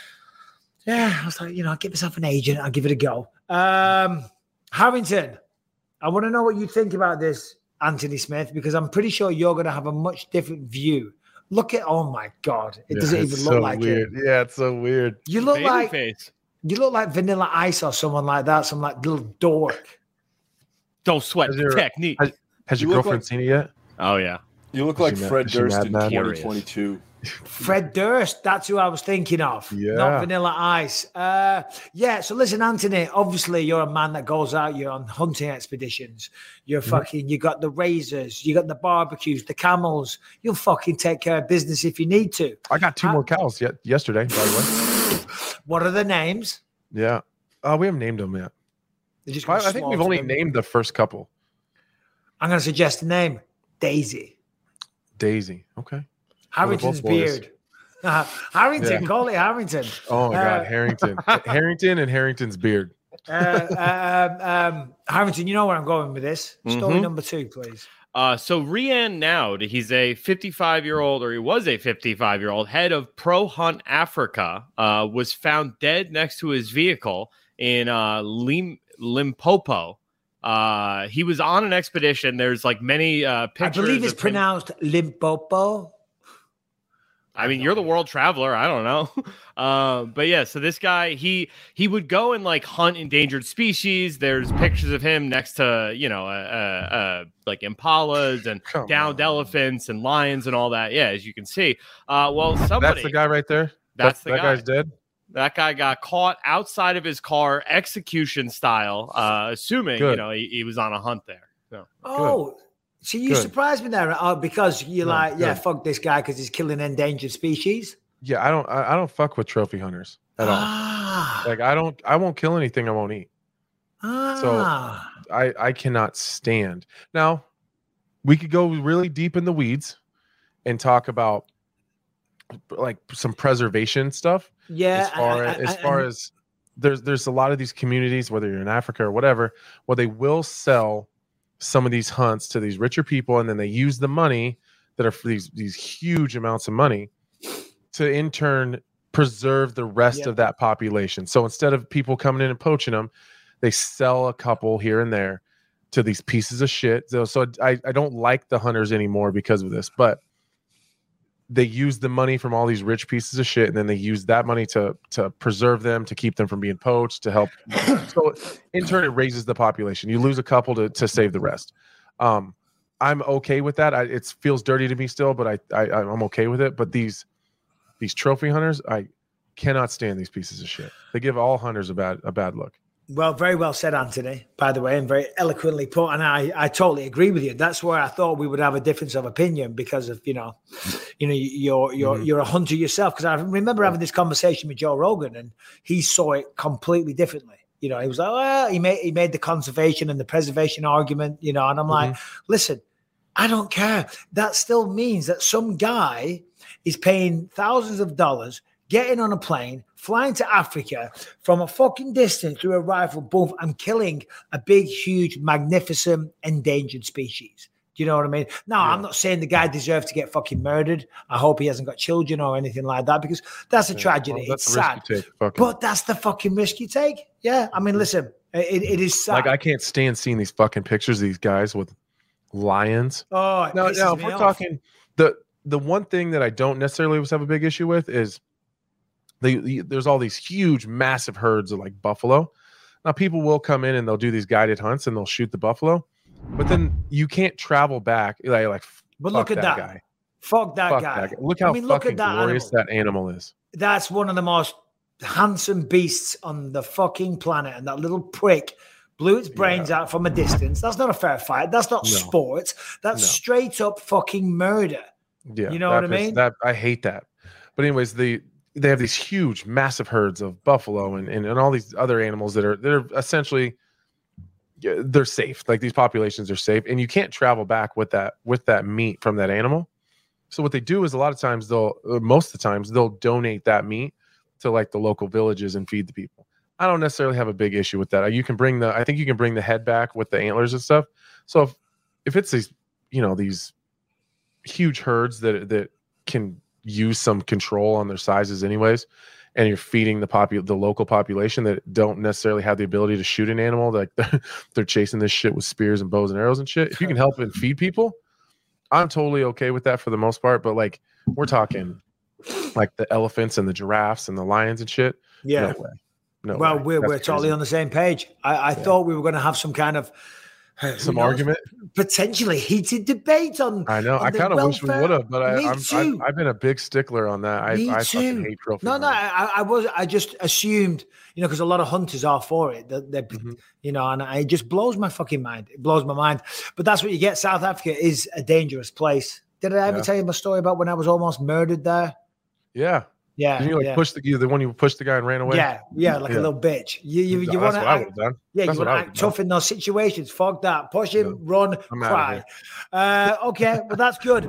yeah, I was like, you know, I'll give myself an agent. I'll give it a go. Um, Harrington, I want to know what you think about this, Anthony Smith, because I'm pretty sure you're going to have a much different view. Look at, oh my god, it Yeah, doesn't it's even look so like weird. it. Yeah, it's so weird. You look Baby like face. you look like Vanilla Ice or someone like that, some like little dork. Don't sweat Has the your- technique. has- Has You your look girlfriend like- seen it yet? Oh yeah. You look Is like she mad- Fred is she Durst mad, in mad? twenty twenty-two. Fred Durst, that's who I was thinking of. Yeah. Not Vanilla Ice. Uh, yeah, so listen, Anthony, obviously you're a man that goes out, you're on hunting expeditions. You're Mm-hmm. fucking, you got the razors, you got the barbecues, the camels. You'll fucking take care of business if you need to. I got two I- more cows yet yesterday, by the way. What are the names? Yeah. Uh, we haven't named them yet. They're just I, gonna I think we've slaughter only them. named the first couple. I'm going to suggest a name. Daisy. Daisy. Okay. Harrington's both boys. beard. Uh, Harrington, Yeah. call it Harrington. Oh my Uh, God, Harrington, Harrington, and Harrington's beard. uh, uh, um, um, Harrington, you know where I'm going with this. Story Mhm. number two, please. Uh, so Rian Naud, he's a fifty-five-year-old, or he was a fifty-five-year-old head of Pro Hunt Africa, uh, was found dead next to his vehicle in uh, Lim- Limpopo. Uh, he was on an expedition. There's like many uh, I pictures. believe it's of him- pronounced Limpopo. I mean, you're the world traveler. I don't know. Uh, but yeah, so this guy, he he would go and like hunt endangered species. There's pictures of him next to, you know, uh, uh, uh, like impalas and Come downed on. elephants and lions and all that. Yeah, as you can see. Uh, well, somebody, That's the guy right there. That's That- the that guy. guy's dead. that guy got caught outside of his car, execution style, uh, assuming, you Good. know, he, he was on a hunt there. So. Oh, so you Good. surprised me there uh, because you're No, like, yeah, good. fuck this guy because he's killing endangered species. Yeah, I don't. I, I don't fuck with trophy hunters at all. Ah, Like I don't. I won't kill anything I won't eat. ah. I, I cannot stand. Now, we could go really deep in the weeds and talk about like some preservation stuff. Yeah. As far, I, I, as, I, far I, as there's there's a lot of these communities, whether you're in Africa or whatever, where they will sell some of these hunts to these richer people, and then they use the money that are for these these huge amounts of money to in turn preserve the rest Yep. of that population. So instead of people coming in and poaching them, they sell a couple here and there to these pieces of shit. So, so I, I don't like the hunters anymore because of this, but they use the money from all these rich pieces of shit, and then they use that money to to preserve them, to keep them from being poached, to help. So in turn, it raises the population. You lose a couple to to save the rest. Um, I'm okay with that. I, it feels dirty to me still, but I, I I'm okay with it. But these these trophy hunters, I cannot stand these pieces of shit. They give all hunters a bad a bad look. Well, very well said, Anthony, by the way, and very eloquently put. And I, I totally agree with you. That's where I thought we would have a difference of opinion because of, you know, you know, you're you're Mhm. you're a hunter yourself. Because I remember having this conversation with Joe Rogan, and he saw it completely differently. You know, he was like, well, he made he made the conservation and the preservation argument, you know, and I'm like, listen, I don't care. That still means that some guy is paying thousands of dollars, getting on a plane, flying to Africa from a fucking distance through a rifle, boom, and killing a big, huge, magnificent, endangered species. Do you know what I mean? No, Yeah. I'm not saying the guy deserves to get fucking murdered. I hope he hasn't got children or anything like that, because that's a Yeah. tragedy. Well, that's it's the risk sad. you take, fucking. But that's the fucking risk you take. Yeah. I mean, listen, it, it is sad. Like I can't stand seeing these fucking pictures of these guys with lions. oh, it Now, pisses now if me we're off. talking the the one thing that I don't necessarily always have a big issue with is the, the there's all these huge, massive herds of like buffalo. Now people will come in and they'll do these guided hunts and they'll shoot the buffalo, but then you can't travel back. Like, like But fuck look at that. guy. Fuck that Fuck guy. that guy. Look how I mean, look fucking at that glorious animal. that animal is. That's one of the most handsome beasts on the fucking planet. And that little prick blew its brains out from a distance. That's not a fair fight. That's not No. sport. That's No. straight up fucking murder. Yeah, You know that what I piss- mean? That I hate that. But anyways, the they have these huge, massive herds of buffalo and, and, and all these other animals that are that are essentially yeah, they're safe. Like these populations are safe, and you can't travel back with that with that meat from that animal. So what they do is a lot of times they'll uh, most of the times they'll donate that meat to like the local villages and feed the people. I don't necessarily have a big issue with that. You can bring the I think you can bring the head back with the antlers and stuff. So if if it's these you know these huge herds that that can use some control on their sizes anyways, and you're feeding the popu- the local population that don't necessarily have the ability to shoot an animal, like they're, they're chasing this shit with spears and bows and arrows and shit. If you can help and feed people, I'm totally okay with that for the most part. But like we're talking like the elephants and the giraffes and the lions and shit. Yeah. No way. No well, way. we're, That's we're totally crazy. on the same page. I, I thought we were going to have some kind of uh, Some who knows, argument. potentially heated debate on. I know. on I the kind of wish we welfare- would have, but I, Me I'm, too. I've, I've been a big stickler on that. I, Me I too. fucking hate trophy. No, no, hunting. I, I was. I just assumed, you know, because a lot of hunters are for it. That they, Mhm. you know, and it just blows my fucking mind. It blows my mind. But that's what you get. South Africa is a dangerous place. Did I ever Yeah. tell you my story about when I was almost murdered there? Yeah. Yeah, Didn't you like yeah. push the the one you pushed the guy and ran away? Yeah, yeah, like Yeah. a little bitch. You, you, you That's want to what I act, would have done. yeah, That's you what want I to would've act tough in those situations. Fuck that. Push him, No. run, I'm outta cry. here. Uh, okay, well that's good.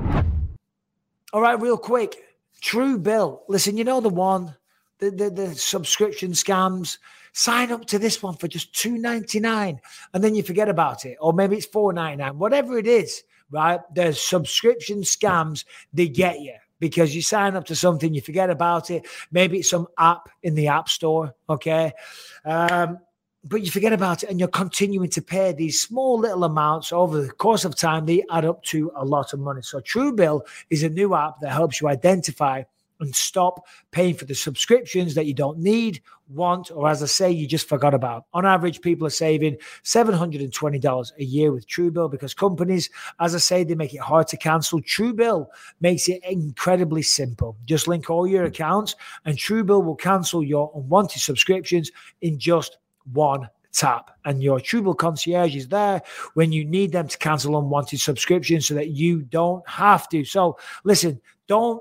All right, real quick. True Bill. Listen, you know the one, the the, the subscription scams. Sign up to this one for just two ninety-nine, and then you forget about it, or maybe it's four ninety-nine. Whatever it is, right? There's subscription scams. They get you. Because you sign up to something, you forget about it. Maybe it's some app in the app store, okay? Um, but you forget about it and you're continuing to pay these small little amounts over the course of time. They add up to a lot of money. So Truebill is a new app that helps you identify and stop paying for the subscriptions that you don't need, want, or as I say, you just forgot about. On average, people are saving seven hundred twenty dollars a year with Truebill because companies, as I say, they make it hard to cancel. Truebill makes it incredibly simple. Just link all your accounts and Truebill will cancel your unwanted subscriptions in just one tap. And your Truebill concierge is there when you need them to cancel unwanted subscriptions so that you don't have to. So listen, don't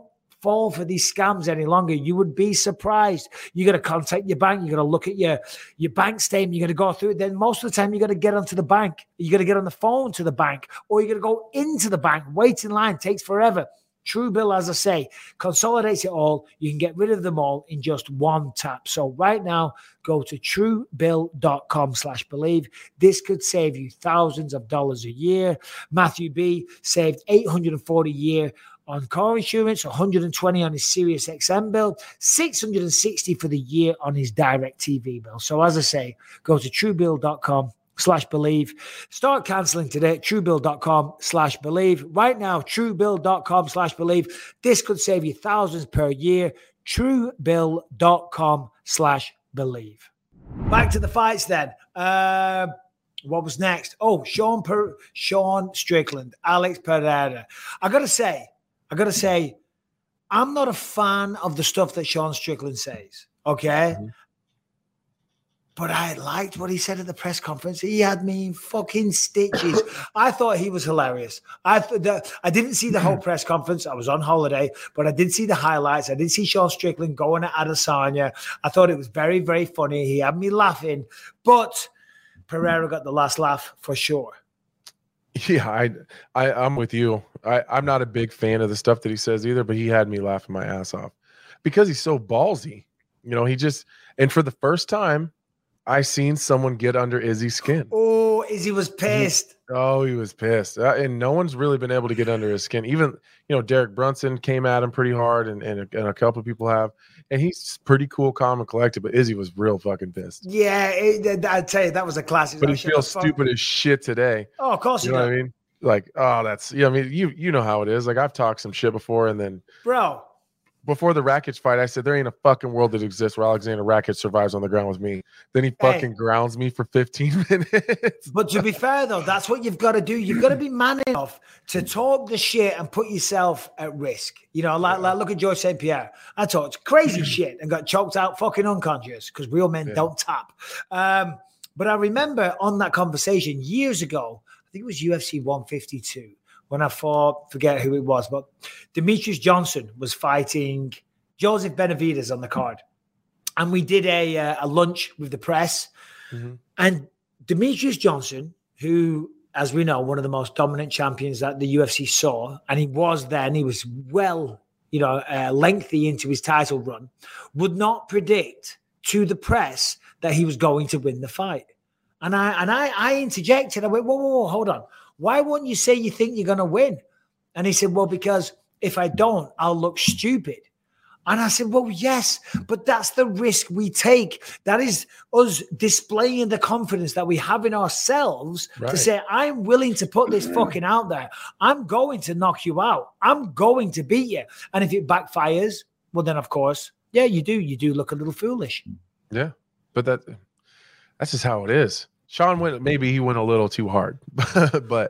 fall for these scams any longer. You would be surprised. You got to contact your bank. You got to look at your, your bank statement. You got to go through it. Then most of the time, you got to get onto the bank. You got to get on the phone to the bank, or you got to go into the bank. Wait in line takes forever. Truebill, as I say, consolidates it all. You can get rid of them all in just one tap. So right now, go to truebill.com slash believe. This could save you thousands of dollars a year. Matthew B saved eight hundred forty dollars a year on car insurance, one hundred twenty dollars on his Sirius X M bill, six hundred sixty dollars for the year on his DirecTV bill. So as I say, go to truebill.com slash believe. Start canceling today. Truebill.com slash believe. Right now, truebill.com slash believe. This could save you thousands per year. Truebill.com slash believe. Back to the fights then. Uh, what was next? Oh, Sean per- Sean Strickland, Alex Pereira. I gotta say, I gotta say, I'm not a fan of the stuff that Sean Strickland says. Okay. Mm-hmm. But I liked what he said at the press conference. He had me in fucking stitches. I thought he was hilarious. I th- the, I didn't see the whole press conference. I was on holiday, but I did see the highlights. I did see Sean Strickland going at Adesanya. I thought it was very, very funny. He had me laughing. But Pereira got the last laugh for sure. Yeah, I, I, I'm with you. I, I'm not a big fan of the stuff that he says either, but he had me laughing my ass off because he's so ballsy. You know, he just, and for the first time, I seen someone get under Izzy's skin. Oh, Izzy was pissed. He, oh, he was pissed. Uh, and no one's really been able to get under his skin. Even, you know, Derek Brunson came at him pretty hard, and, and, a, and a couple of people have. And he's pretty cool, calm, and collected, but Izzy was real fucking pissed. Yeah, it, I'd tell you, that was a classic. But he feels stupid as shit today. Oh, of course you you know what I mean? Like, oh, that's, yeah, I mean, you you know how it is. Like, I've talked some shit before, and then. Bro. Before the Rakic fight, I said, there ain't a fucking world that exists where Alexander Rakic survives on the ground with me. Then he fucking hey. grounds me for fifteen minutes. But to be fair, though, that's what you've got to do. You've got to be man enough to talk the shit and put yourself at risk. You know, like, like look at George Saint Pierre. I talked crazy shit and got choked out fucking unconscious because real men yeah. don't tap. Um, but I remember on that conversation years ago, I think it was U F C one fifty-two. When I fought, forget who it was, but Demetrius Johnson was fighting Joseph Benavidez on the card. And we did a, uh, a lunch with the press. Mm-hmm. And Demetrius Johnson, who, as we know, one of the most dominant champions that the U F C saw, and he was then, he was well, you know, uh, lengthy into his title run, would not predict to the press that he was going to win the fight. And I and I, I interjected. I went, whoa, whoa, whoa, hold on. Why won't you say you think you're going to win? And he said, well, because if I don't, I'll look stupid. And I said, well, yes, but that's the risk we take. That is us displaying the confidence that we have in ourselves right. to say, I'm willing to put this fucking out there. I'm going to knock you out. I'm going to beat you. And if it backfires, well, then, of course, yeah, you do. You do look a little foolish. Yeah, but that that's just how it is. Sean went, maybe he went a little too hard, but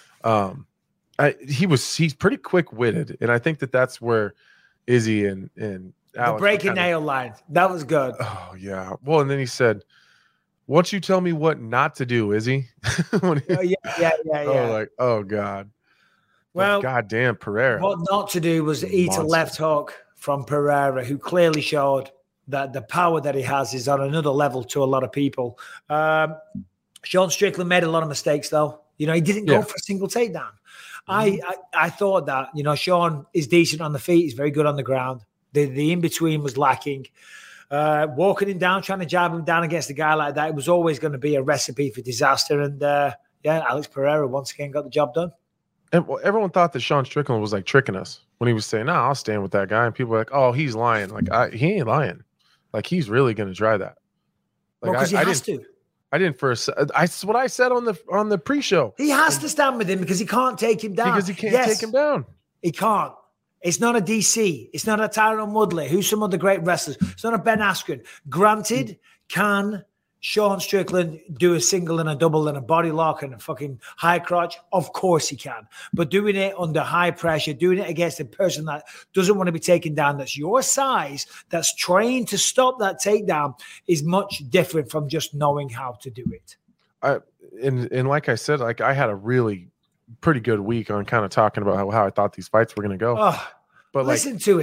um, I, he was, he's pretty quick witted. And I think that that's where Izzy and, and Alex. The breaking nail line. That was good. Oh, yeah. Well, and then he said, "Won't you tell me what not to do, Izzy?" oh, yeah, yeah, yeah, yeah. Oh, like, oh, God. Well, goddamn Pereira. What not to do was eat Monster. a left hook from Pereira, who clearly showed that the power that he has is on another level to a lot of people. Um, Sean Strickland made a lot of mistakes, though. You know, he didn't go yeah. for a single takedown. Mm-hmm. I, I I thought that, you know, Sean is decent on the feet. He's very good on the ground. The, the in-between was lacking. Uh, walking him down, trying to jab him down against a guy like that, it was always going to be a recipe for disaster. And, uh, yeah, Alex Pereira once again got the job done. And everyone thought that Sean Strickland was, like, tricking us when he was saying, no, nah, I'll stand with that guy. And people were like, oh, he's lying. Like, I, he ain't lying. Like, he's really going to try that. Like, well, because he I has to. to. I didn't first. I that's what I said on the on the pre-show. He has to stand with him because he can't take him down. Because he can't yes, take him down. He can't. It's not a D C. It's not a Tyron Woodley. Who's some other great wrestlers? It's not a Ben Askren. Granted, can Sean Strickland do a single and a double and a body lock and a fucking high crotch? Of course he can. But doing it under high pressure, doing it against a person that doesn't want to be taken down, that's your size, that's trained to stop that takedown, is much different from just knowing how to do it. I and and like I said, like I had a really pretty good week on kind of talking about how, how I thought these fights were going to go. Oh, but listen like, to him.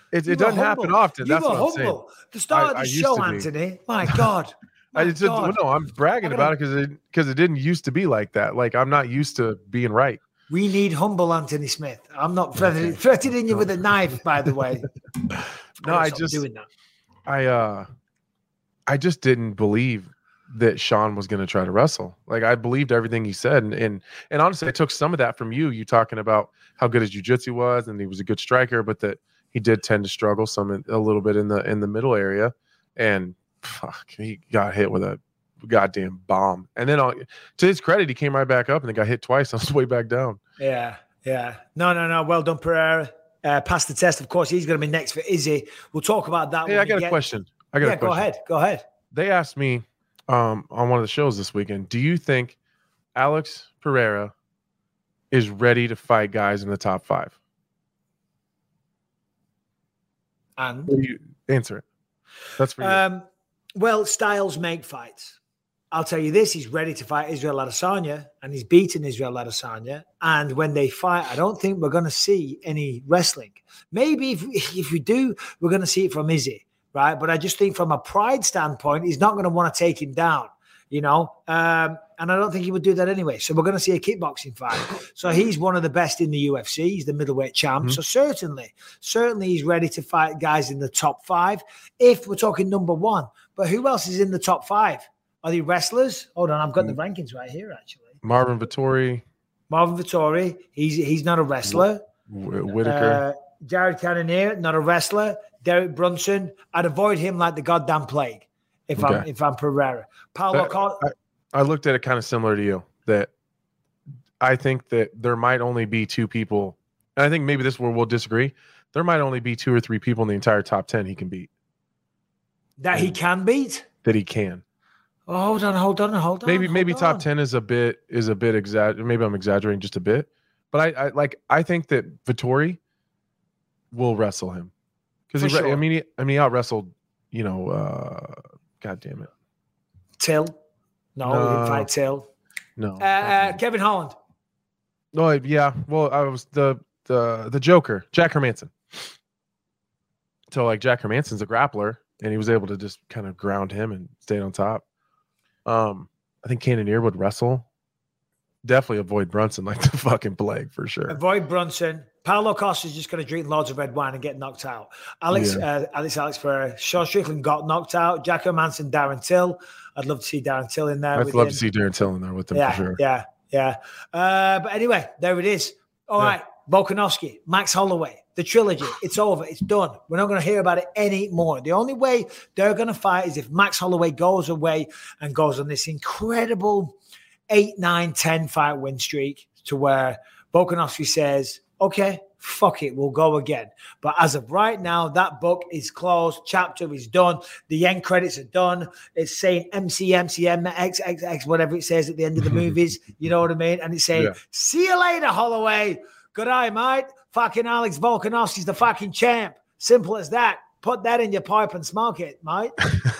It, You it were doesn't happen humble. often. You That's were what I'm saying. humble. The start I- of I the used show, to be. Anthony. My God. My I just God. no, I'm bragging I'm gonna- about it because it because it didn't used to be like that. Like I'm not used to being right. We need humble Anthony Smith. I'm not threatening, threatening you with a knife, by the way. No, I Stop just doing that. I uh I just didn't believe that Sean was going to try to wrestle. Like I believed everything he said, and and and honestly, I took some of that from you. You talking about how good his jiu-jitsu was, and he was a good striker, but that he did tend to struggle some in, a little bit in the in the middle area, and fuck, he got hit with a goddamn bomb. And then, uh, to his credit, he came right back up and then got hit twice on his way back down. Yeah, yeah. No, no, no. Well done, Pereira. Uh, passed the test. Of course, he's going to be next for Izzy. We'll talk about that. Hey, when I we got a get- question. I got Yeah, a question. go ahead. Go ahead. They asked me um, on one of the shows this weekend, do you think Alex Pereira is ready to fight guys in the top five? And What do you answer it? That's for you. Um, well, styles make fights. I'll tell you this: he's ready to fight Israel Adesanya, and he's beaten Israel Adesanya. And when they fight, I don't think we're going to see any wrestling. Maybe if if we do, we're going to see it from Izzy, right? But I just think from a pride standpoint, he's not going to want to take him down, you know. Um, and I don't think he would do that anyway. So we're going to see a kickboxing fight. So he's one of the best in the U F C. He's the middleweight champ. Mm-hmm. So certainly, certainly he's ready to fight guys in the top five. If we're talking number one, but who else is in the top five? Are they wrestlers? Hold on, I've got the rankings right here, actually. Marvin Vittori, Marvin Vittori, he's he's not a wrestler. Wh- Whitaker. Uh, Jared Cannonier, not a wrestler. Derek Brunson, I'd avoid him like the goddamn plague if I'm Okay. if I'm Pereira. Paulo Uh, Costa. I looked at it kind of similar to you, that I think that there might only be two people, and I think maybe this is where we'll disagree. There might only be two or three people in the entire top ten he can beat, That he can beat? that he can. Oh, hold on, hold on, hold on. Maybe hold maybe top on. ten is a bit is a bit exag. Maybe I'm exaggerating just a bit, but I, I like I think that Vittori will wrestle him because he. For re- I sure. mean, he, I mean, he out wrestled. You know, uh, God damn it, Till. No, he didn't No. fight Till. no. Uh, uh, Kevin Holland. No, yeah. Well, I was the the the Joker, Jack Hermanson. So like Jack Hermanson's a grappler, and he was able to just kind of ground him and stay on top. Um, I think Cannonier would wrestle. Definitely avoid Brunson like the fucking plague for sure. Avoid Brunson. Paulo Costa's just going to drink loads of red wine and get knocked out. Alex, Yeah. uh, Alex, Alex Ferreira. Sean Strickland got knocked out. Jack Hermanson, Darren Till. I'd love to see Darren Till in there. I'd with love him. to see Darren Till in there with them Yeah, for sure. yeah, yeah. Uh, but anyway, there it is. All Yeah. right, Volkanovski, Max Holloway, the trilogy. It's over. It's done. We're not going to hear about it anymore. The only way they're going to fight is if Max Holloway goes away and goes on this incredible eight, nine, ten fight win streak to where Volkanovski says, okay, fuck it, we'll go again. But as of right now, that book is closed. Chapter is done. The end credits are done. It's saying M C, M C M, X, X, X, whatever it says at the end of the movies. You know what I mean? And it's saying, Yeah. see you later, Holloway. Good eye, mate. Fucking Alex Volkanovski's the fucking champ. Simple as that. Put that in your pipe and smoke it, mate.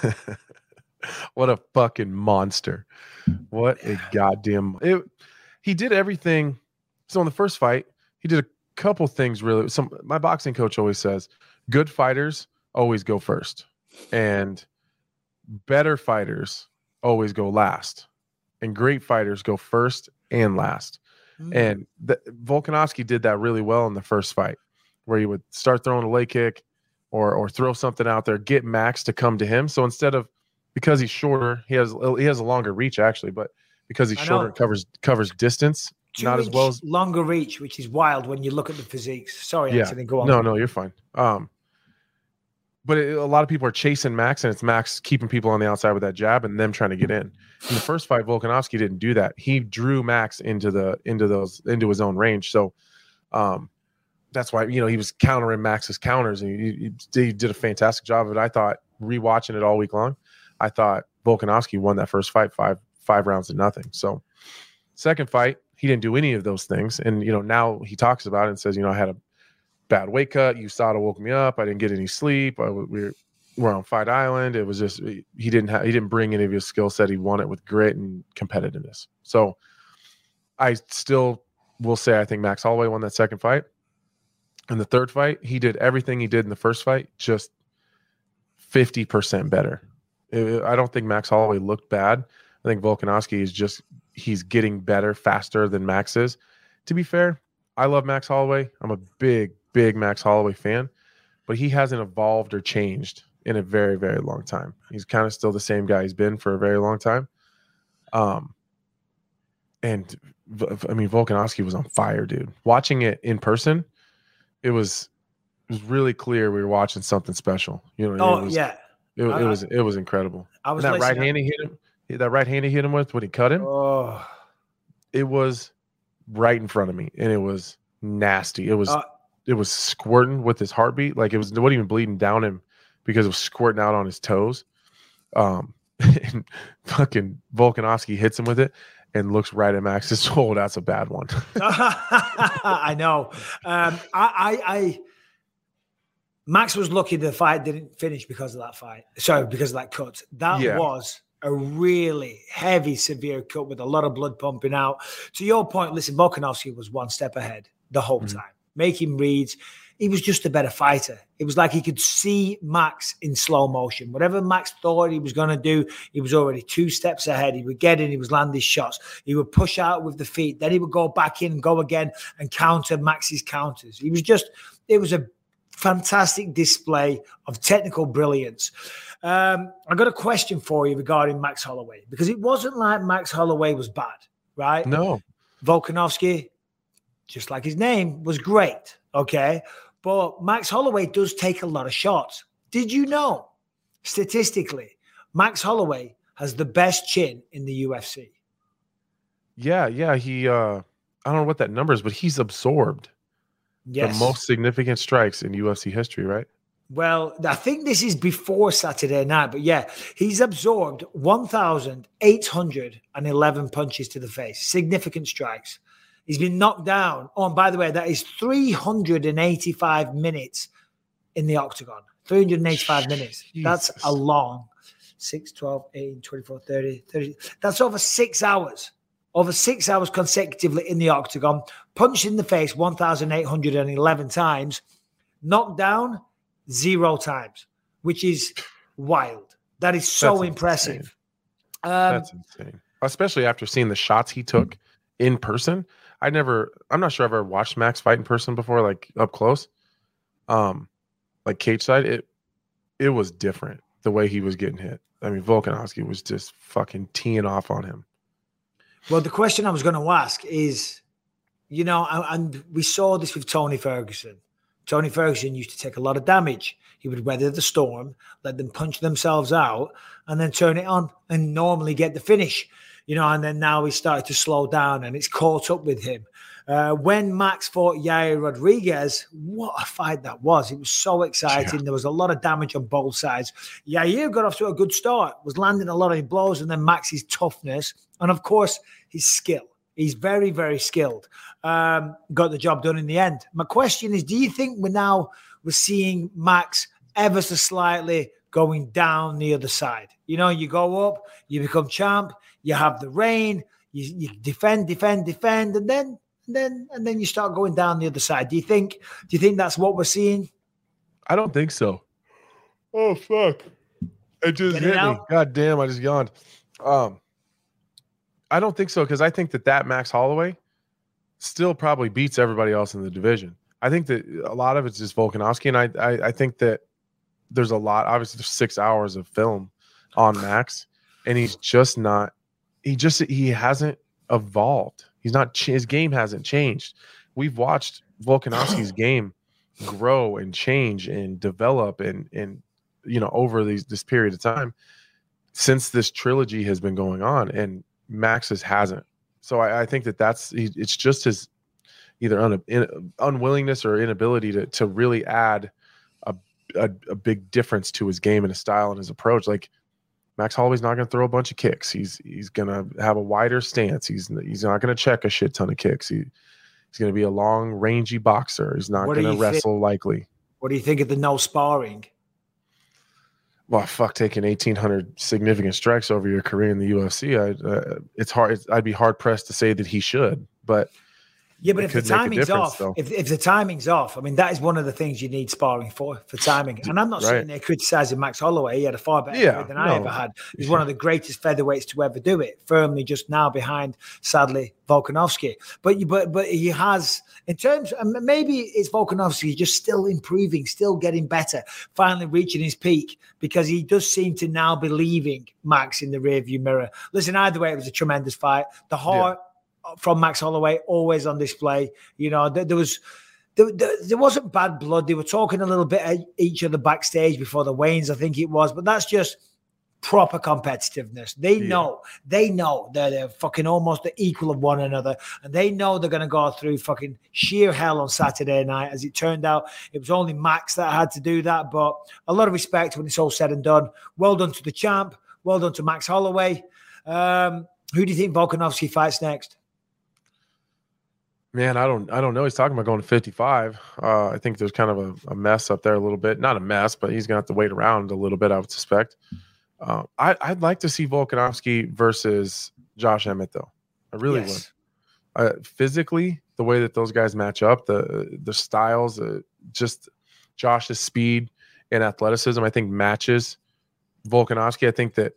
What a fucking monster. What a goddamn it, he did everything. So in the first fight, he did a couple things really. Some my boxing coach always says good fighters always go first, and better fighters always go last, and great fighters go first and last. And the, Volkanovski did that really well in the first fight, where he would start throwing a leg kick or or throw something out there, get Max to come to him. So instead of, because he's shorter, he has he has a longer reach actually, but because he's I shorter, know. it covers covers distance, Two not as inch well as longer reach, which is wild when you look at the physiques. Sorry, Yeah. Anthony, go on. no, no, you're fine. Um, but it, a lot of people are chasing Max, and it's Max keeping people on the outside with that jab, and them trying to get in. In the first fight, Volkanovski didn't do that. He drew Max into the into those into his own range. So, um, that's why you know he was countering Max's counters, and he, he, he did a fantastic job of it. I thought rewatching it all week long, I thought Volkanovski won that first fight five five rounds to nothing. So, second fight, he didn't do any of those things, and you know now he talks about it and says, you know, I had a bad weight cut. U S A D A woke me up. I didn't get any sleep. I, we were, we're on Fight Island. It was just he didn't have he didn't bring any of his skill set. He won it with grit and competitiveness. So I still will say I think Max Holloway won that second fight. In the third fight, he did everything he did in the first fight, just fifty percent better. It, I don't think Max Holloway looked bad. I think Volkanovski is just, he's getting better faster than Max is. To be fair, I love Max Holloway. I'm a big, big Max Holloway fan, but he hasn't evolved or changed in a very, very long time. He's kind of still the same guy he's been for a very long time. Um, and I mean, Volkanovski was on fire, dude. Watching it in person, it was it was really clear we were watching something special. You know, Oh it was, yeah, it, it was it was incredible. I was And that right listening- hand he hit him, that right hand he hit him with when he cut him, Oh, it was right in front of me, and it was nasty. It was Uh, it was squirting with his heartbeat, like it was it wasn't even bleeding down him because it was squirting out on his toes. Um, and fucking Volkanovski hits him with it and looks right at Max's. Oh, that's a bad one. I know. Um, I, I, I, Max was lucky the fight didn't finish because of that fight. Sorry, because of that cut. That Yeah. was a really heavy, severe cut with a lot of blood pumping out. To your point, listen, Volkanovski was one step ahead the whole Mhm. time, making reads. He was just a better fighter. It was like he could see Max in slow motion. Whatever Max thought he was going to do, he was already two steps ahead. He would get in, he was landing shots. He would push out with the feet. Then he would go back in and go again and counter Max's counters. He was just, it was a fantastic display of technical brilliance. Um, I got a question for you regarding Max Holloway, because it wasn't like Max Holloway was bad, right? No. Volkanovski, just like his name, was great, okay? But Max Holloway does take a lot of shots. Did you know, statistically, Max Holloway has the best chin in the U F C? Yeah, yeah. He uh I don't know what that number is, but he's absorbed Yes. the most significant strikes in U F C history, right? Well, I think this is before Saturday night, but yeah, he's absorbed one thousand eight hundred eleven punches to the face, significant strikes. He's been knocked down. Oh, and by the way, that is three hundred eighty-five minutes in the octagon. three hundred eighty-five minutes. That's Jesus. a long six, twelve, eighteen, twenty-four, thirty, thirty. That's over six hours. Over six hours consecutively in the octagon, punched in the face one thousand eight hundred eleven times, knocked down zero times, which is wild. That is so That's impressive. Um, That's insane. Especially after seeing the shots he took in person. I never, I'm not sure I've ever watched Max fight in person before, like up close. Um, like cage side, it it was different the way he was getting hit. I mean, Volkanovski was just fucking teeing off on him. Well, the question I was going to ask is, you know, and and we saw this with Tony Ferguson. Tony Ferguson used to take a lot of damage. He would weather the storm, let them punch themselves out, and then turn it on and normally get the finish. You know, and then now he started to slow down and it's caught up with him. Uh, when Max fought Yair Rodriguez, what a fight that was. It was so exciting. Yeah. There was a lot of damage on both sides. Yair got off to a good start, was landing a lot of blows, and then Max's toughness. And of course, his skill. He's very, very skilled. Um, got the job done in the end. My question is, do you think we're now we're seeing Max ever so slightly going down the other side? You know, you go up, you become champ, you have the reign, you, you defend, defend, defend, and then and then and then you start going down the other side. Do you think do you think that's what we're seeing? I don't think so. Oh fuck! It just Get it hit me. out? God damn! I just yawned. Um, I don't think so because I think that that Max Holloway still probably beats everybody else in the division. I think that a lot of it's just Volkanovski, and I I, I think that there's a lot. Obviously, there's six hours of film on Max, and he's just not. He just he hasn't evolved. He's not. His game hasn't changed. We've watched Volkanovski's game grow and change and develop and and you know over these this period of time since this trilogy has been going on, and Max's hasn't. So I, I think that that's he, it's just his either un, in, unwillingness or inability to to really add a, a a big difference to his game and his style and his approach. Like Max Holloway's not going to throw a bunch of kicks. He's he's going to have a wider stance. He's he's not going to check a shit ton of kicks. He he's going to be a long, rangy boxer. He's not What do going to you think- wrestle likely. What do you think of the no sparring? Well, fuck, taking eighteen hundred significant strikes over your career in the U F C, I, uh, it's hard. I'd be hard pressed to say that he should, but Yeah, but it if the could make a timing's difference, off, though. if, if the timing's off, I mean, that is one of the things you need sparring for, for timing. And I'm not Right. sitting there criticizing Max Holloway. He had a far better Yeah, career than I no. ever had. He's one of the greatest featherweights to ever do it, firmly just now behind, sadly, Volkanovski. But you, but but he has, in terms, and maybe it's Volkanovski just still improving, still getting better, finally reaching his peak, because he does seem to now be leaving Max in the rearview mirror. Listen, either way, it was a tremendous fight. The heart from Max Holloway always on display. You know, there, there was there, there, there wasn't bad blood. They were talking a little bit at each other backstage before the weigh-ins, I think it was, but that's just proper competitiveness. They Yeah. know, they know they're, they're fucking almost the equal of one another, and they know they're going to go through fucking sheer hell on Saturday night. As it turned out, it was only Max that had to do that, but a lot of respect when it's all said and done. Well done to the champ. Well done to Max Holloway. Um, who do you think Volkanovski fights next? Man, I don't, I don't know. He's talking about going to fifty-five. Uh, I think there's kind of a, a mess up there a little bit. Not a mess, but he's gonna have to wait around a little bit, I would suspect. Uh, I, I'd like to see Volkanovski versus Josh Emmett, though. I really Yes. would. Uh, physically, the way that those guys match up, the the styles, uh, just Josh's speed and athleticism, I think matches Volkanovski. I think that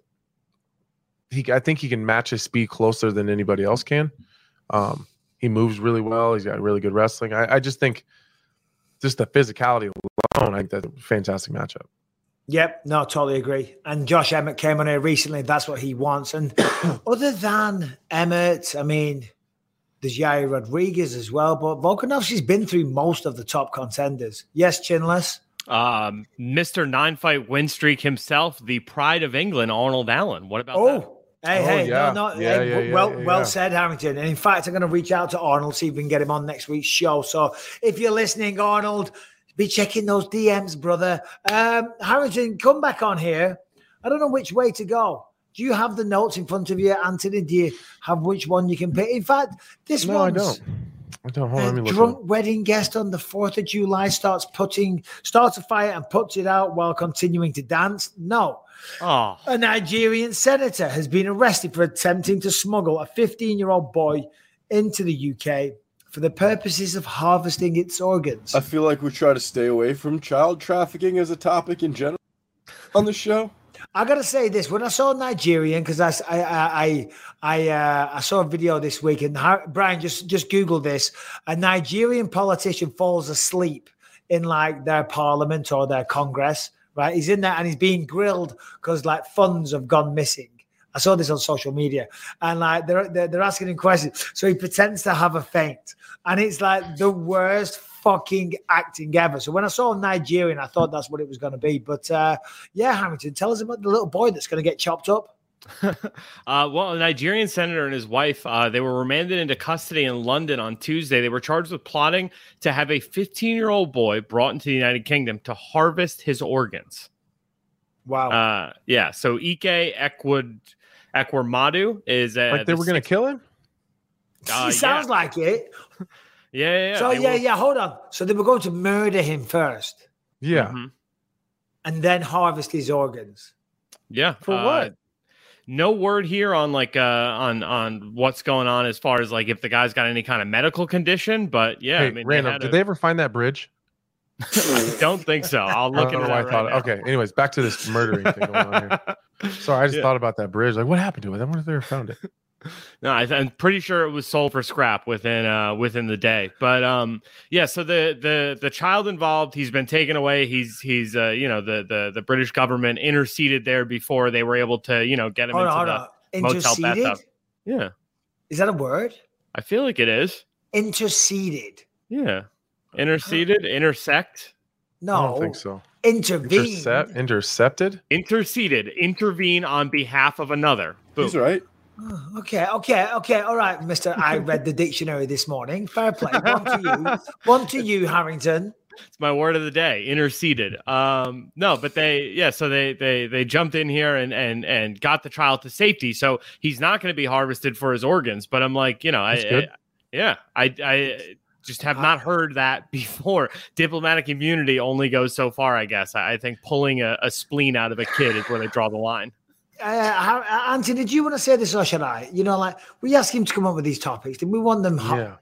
he, I think he can match his speed closer than anybody else can. Um, He moves really well. He's got really good wrestling. I, I just think just the physicality alone, I think that's a fantastic matchup. Yep, no, totally agree. And Josh Emmett came on here recently. That's what he wants. And other than Emmett, I mean, there's Yair Rodriguez as well. But Volkanovski's been through most of the top contenders. Yes, Chinless? Um, Mister Nine Fight win streak himself, the pride of England, Arnold Allen. What about that? Oh, hey, Oh, hey, yeah. no, no, Yeah, hey, yeah, yeah, well, yeah, well yeah. said, Harrington. And in fact, I'm going to reach out to Arnold, see if we can get him on next week's show. So if you're listening, Arnold, be checking those D Ms, brother. Um, Harrington, come back on here. I don't know which way to go. Do you have the notes in front of you, Anthony? Do you have which one you can pick? In fact, this No, I one's don't. I don't. Hold on, let me a look. drunk up. wedding guest on the fourth of July starts putting starts a fire and puts it out while continuing to dance. No. Oh, A Nigerian senator has been arrested for attempting to smuggle a fifteen-year-old boy into the U K for the purposes of harvesting its organs. I feel like we try to stay away from child trafficking as a topic in general on the show. I gotta say this: when I saw Nigerian, because I I I I, uh, I saw a video this week, and Har- Brian just just Google this: a Nigerian politician falls asleep in like their parliament or their congress. Right, he's in there and he's being grilled because like funds have gone missing. I saw this on social media, and like they're, they're they're asking him questions, so he pretends to have a faint, and it's like the worst fucking acting ever. So when I saw Nigerian, I thought that's what it was going to be. But uh, yeah, Hamilton, tell us about the little boy that's going to get chopped up. uh, well, a Nigerian senator and his wife, uh, they were remanded into custody in London on Tuesday. They were charged with plotting to have a fifteen-year-old boy brought into the United Kingdom to harvest his organs. Wow. Uh, yeah, so Ike Ekwud, Ekwurmadu is uh, Like they the were going to sixth- kill him? uh, it sounds yeah. like it. Yeah, yeah, yeah. So they yeah, were- yeah. Hold on. So they were going to murder him first, Yeah. Mhm. and then harvest his organs. Yeah. For uh, what? No word here on like uh on on what's going on as far as like if the guy's got any kind of medical condition, but yeah, Hey, I mean, they random. had Did a- they ever find that bridge? don't think so. I'll I look don't into know why that I thought. right now. Okay. Anyways, back to this murdering thing going on here. Sorry, I just Yeah. thought about that bridge. Like, what happened to it? I wonder if they ever found it. No, I th- I'm pretty sure it was sold for scrap within uh within the day. But um yeah, so the the the child involved, he's been taken away. He's he's uh you know the the the British government interceded there before they were able to, you know, get him Hold into on, hold the on. motel Interceded? bathtub. Yeah. Is that a word? I feel like it is. Interceded. Yeah. Interceded, intersect, No, I don't think so. intervened. Intercept, intercepted. interceded, intervene on behalf of another. Boom. He's right. Oh, okay, okay, okay. All right, Mister I read the dictionary this morning. Fair play. One to you. One to you, Harrington. It's my word of the day. Interceded. Um, no, but they, yeah. So they, they, they jumped in here and and and got the child to safety. So he's not going to be harvested for his organs. But I'm like, you know, I, That's good. I, yeah, I, I just have not heard that before. Diplomatic immunity only goes so far, I guess. I, I think pulling a, a spleen out of a kid is where they draw the line. Uh, Har- Anthony, did you want to say this or should I? You know, like we ask him to come up with these topics. Did we want them? Hot? Yeah.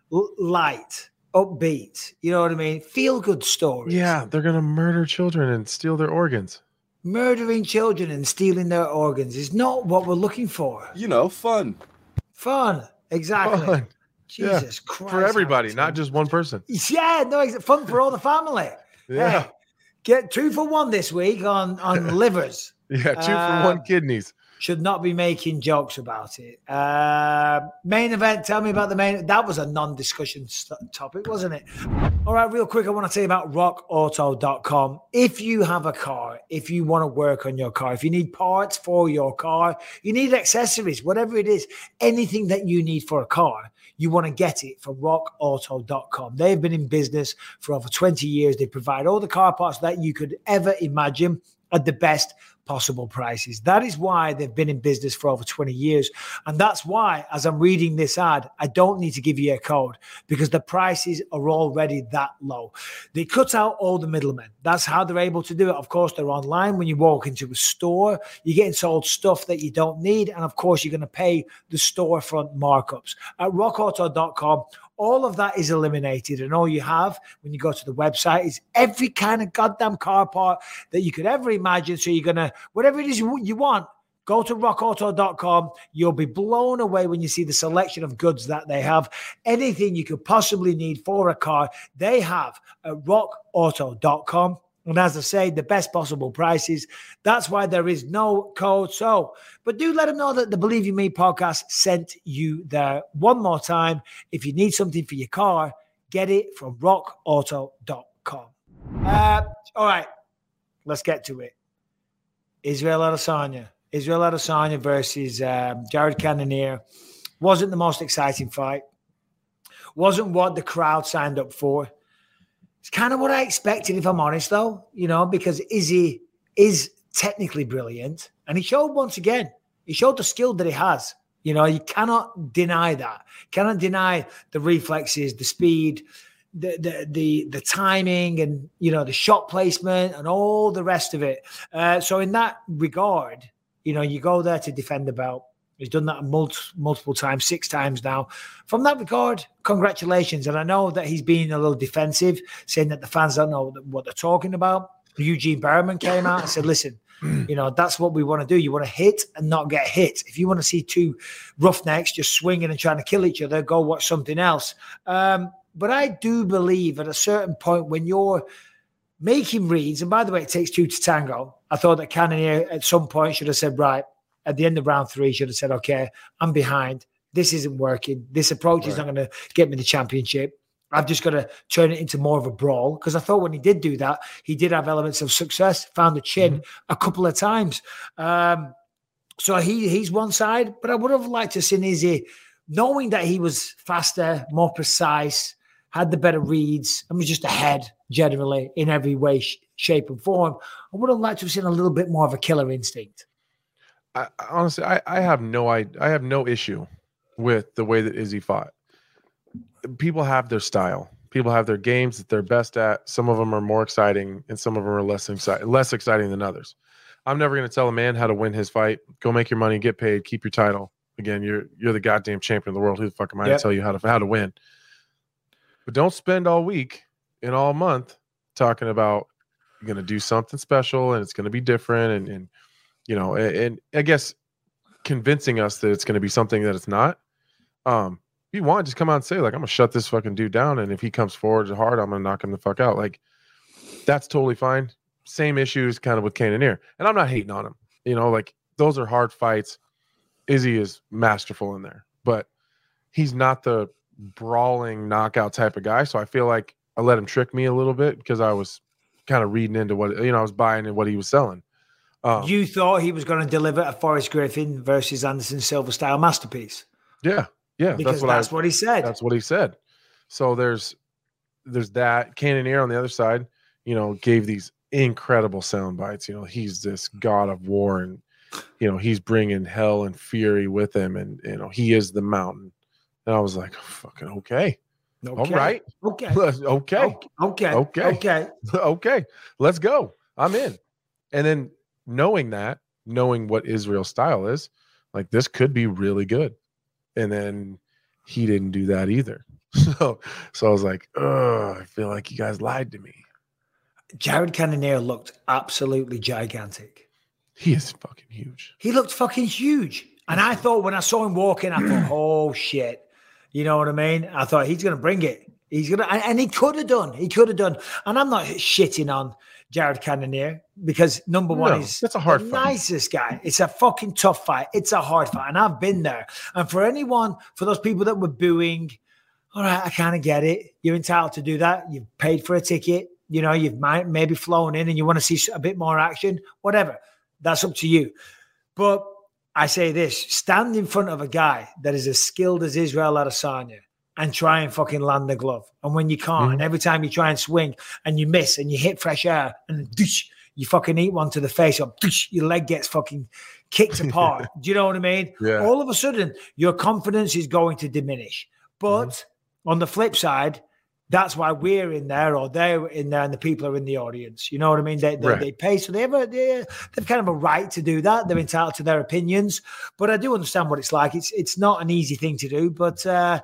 l- light, upbeat. You know what I mean? Feel good stories. Yeah, they're gonna murder children and steal their organs. Murdering children and stealing their organs is not what we're looking for. You know, fun. Fun, exactly. Fun. Jesus Yeah. Christ. For everybody, Hamilton. not just one person. Yeah, no, it's fun for all the family. Yeah. Hey, get two for one this week on, on livers. Yeah, two Uh, for one kidneys. Should not be making jokes about it. Uh, main event, tell me about the main. That was a non-discussion st- topic, wasn't it? All right, real quick, I want to tell you about rock auto dot com. If you have a car, if you want to work on your car, if you need parts for your car, you need accessories, whatever it is, anything that you need for a car, you want to get it from rock auto dot com. They've been in business for over twenty years. They provide all the car parts that you could ever imagine at the best possible prices. That is why they've been in business for over twenty years. And that's why, as I'm reading this ad, I don't need to give you a code because the prices are already that low. They cut out all the middlemen. That's how they're able to do it. Of course, they're online. When you walk into a store, you're getting sold stuff that you don't need. And of course, you're going to pay the storefront markups. At rock auto dot com, all of that is eliminated. And all you have when you go to the website is every kind of goddamn car part that you could ever imagine. So you're going to, whatever it is you, you want, go to rock auto dot com. You'll be blown away when you see the selection of goods that they have. Anything you could possibly need for a car, they have at rock auto dot com. And as I say, the best possible prices. That's why there is no code. So, but do let them know that the Believe You Me podcast sent you there. One more time, if you need something for your car, get it from rock auto dot com. Uh, all right, let's get to it. Israel Adesanya. Israel Adesanya versus um, Jared Cannonier wasn't the most exciting fight. Wasn't what the crowd signed up for. It's kind of what I expected, if I'm honest, though, you know, because Izzy is technically brilliant. And he showed once again, he showed the skill that he has. You know, you cannot deny that. Cannot deny the reflexes, the speed, the the the, the timing and, you know, the shot placement and all the rest of it. Uh, so in that regard, you know, you go there to defend the belt. He's done that multiple, multiple times, six times now. From that regard, congratulations. And I know that he's being a little defensive, saying that the fans don't know what they're talking about. Eugene Berman came out and said, listen, you know, that's what we want to do. You want to hit and not get hit. If you want to see two roughnecks just swinging and trying to kill each other, go watch something else. Um, but I do believe at a certain point when you're making reads, and by the way, it takes two to tango. I thought that Cannonier at some point should have said, right, at the end of round three, should have said, okay, I'm behind. This isn't working. This approach right. is not going to get me the championship. I've just got to turn it into more of a brawl. Because I thought when he did do that, he did have elements of success, found the chin mm-hmm. a couple of times. Um, so he he's one side. But I would have liked to see Izzy, knowing that he was faster, more precise, had the better reads, and was just ahead generally in every way, sh- shape, and form. I would have liked to have seen a little bit more of a killer instinct. I, honestly, I, I have no I, I have no issue with the way that Izzy fought. People have their style. People have their games that they're best at. Some of them are more exciting, and some of them are less exciting, less exciting than others. I'm never going to tell a man how to win his fight. Go make your money, get paid, keep your title. Again, you're you're the goddamn champion of the world. Who the fuck am I yep. to tell you how to how to win? But don't spend all week and all month talking about you're going to do something special and it's going to be different and and. You know, and, and I guess convincing us that it's going to be something that it's not. Um, if you want, just come out and say, like, I'm going to shut this fucking dude down. And if he comes forward hard, I'm going to knock him the fuck out. Like, that's totally fine. Same issues kind of with Cannonier. And I'm not hating on him. You know, like, those are hard fights. Izzy is masterful in there. But he's not the brawling knockout type of guy. So I feel like I let him trick me a little bit because I was kind of reading into what, you know, I was buying in what he was selling. Um, you thought he was going to deliver a Forrest Griffin versus Anderson Silva style masterpiece. Yeah, yeah, because that's what, that's I, what he said. That's what he said. So there's there's that. Cannonier on the other side, you know, gave these incredible sound bites. You know, he's this god of war, and you know he's bringing hell and fury with him, and you know he is the mountain. And I was like, fucking okay, okay. all right, okay, okay, okay, okay, okay, okay, let's go. I'm in. And then. Knowing that, knowing what Israel's style is, like this could be really good. And then he didn't do that either. So, so I was like, oh, I feel like you guys lied to me. Jared Cannonier looked absolutely gigantic. He is fucking huge. He looked fucking huge. And I thought when I saw him walking, I thought, oh shit. You know what I mean? I thought he's going to bring it. He's going to, and he could have done. He could have done. And I'm not shitting on Jared Cannonier because number one, No, he's that's a hard the fight. nicest guy. It's a fucking tough fight. It's a hard fight. And I've been there. And for anyone, for those people that were booing, all right, I kind of get it. You're entitled to do that. You've paid for a ticket. You know, you've might, maybe flown in and you want to see a bit more action, whatever. That's up to you. But I say this, stand in front of a guy that is as skilled as Israel Adesanya and try and fucking land the glove. And when you can't, Mm-hmm. and every time you try and swing and you miss and you hit fresh air and doosh, you fucking eat one to the face or doosh, your leg gets fucking kicked apart. Do you know what I mean? Yeah. All of a sudden, your confidence is going to diminish. But Mm-hmm. on the flip side, that's why we're in there or they're in there and the people are in the audience. You know what I mean? They they, Right. they pay, so they have a, they, they've kind of a right to do that. They're entitled to their opinions. But I do understand what it's like. It's it's not an easy thing to do. But uh,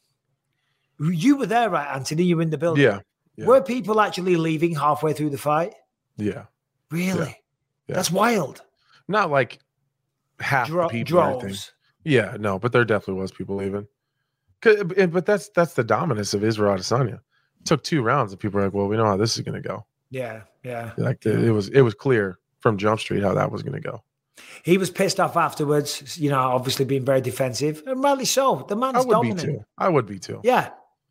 you were there, right, Anthony? You were in the building. Yeah. Yeah. Were people actually leaving halfway through the fight? Yeah. Really? Yeah. That's wild. Not like half Dro- the people, I think. droves. Yeah, no, but there definitely was people leaving. 'Cause- But that's that's the dominance of Israel Adesanya. It took two rounds, and people were like, "Well, we know how this is going to go." Yeah, yeah. Like the, it was, it was clear from Jump Street how that was going to go. He was pissed off afterwards, you know, obviously being very defensive, and rightly so. The man's I would dominant. be too. I would be too. Yeah.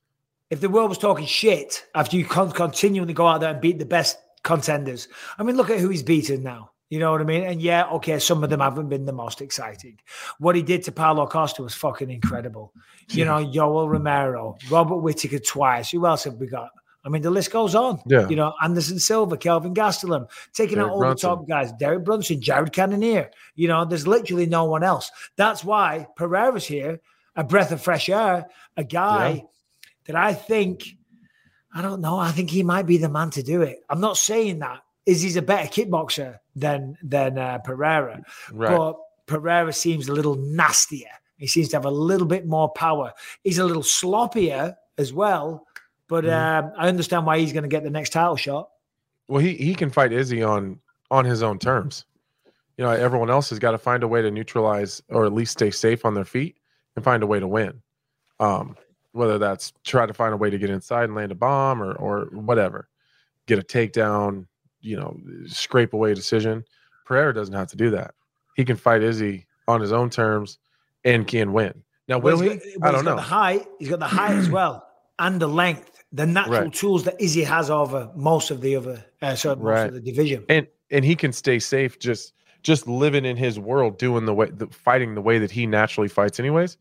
If the world was talking shit after you con- continually go out there and beat the best contenders, I mean, look at who he's beaten now. You know what I mean? And yeah, okay, some of them haven't been the most exciting. What he did to Paulo Costa was fucking incredible. You know, Yoel Romero, Robert Whittaker twice. Who else have we got? I mean, the list goes on. Yeah. You know, Anderson Silva, Kelvin Gastelum, taking Derek out all Brunson. the top guys, Derek Brunson, Jared Cannonier. You know, there's literally no one else. That's why Pereira's here, a breath of fresh air, a guy Yeah. that I think, I don't know, I think he might be the man to do it. I'm not saying that. Izzy's a better kickboxer than than uh, Pereira, Right. but Pereira seems a little nastier. He seems to have a little bit more power. He's a little sloppier as well, but Mm-hmm. um, I understand why he's going to get the next title shot. Well, he he can fight Izzy on on his own terms. You know, everyone else has got to find a way to neutralize or at least stay safe on their feet and find a way to win. Um, whether that's try to find a way to get inside and land a bomb or or whatever, get a takedown, you know, scrape away a decision. Pereira doesn't have to do that. He can fight Izzy on his own terms and can win. Now, will Well, he? he's got- I well, don't he's got know. the height. He's got the height as well, and the length, the natural Right. tools that Izzy has over most of the other, uh, sorry, most Right. of the division. and and he can stay safe just just living in his world, doing the way the, fighting the way that he naturally fights anyways.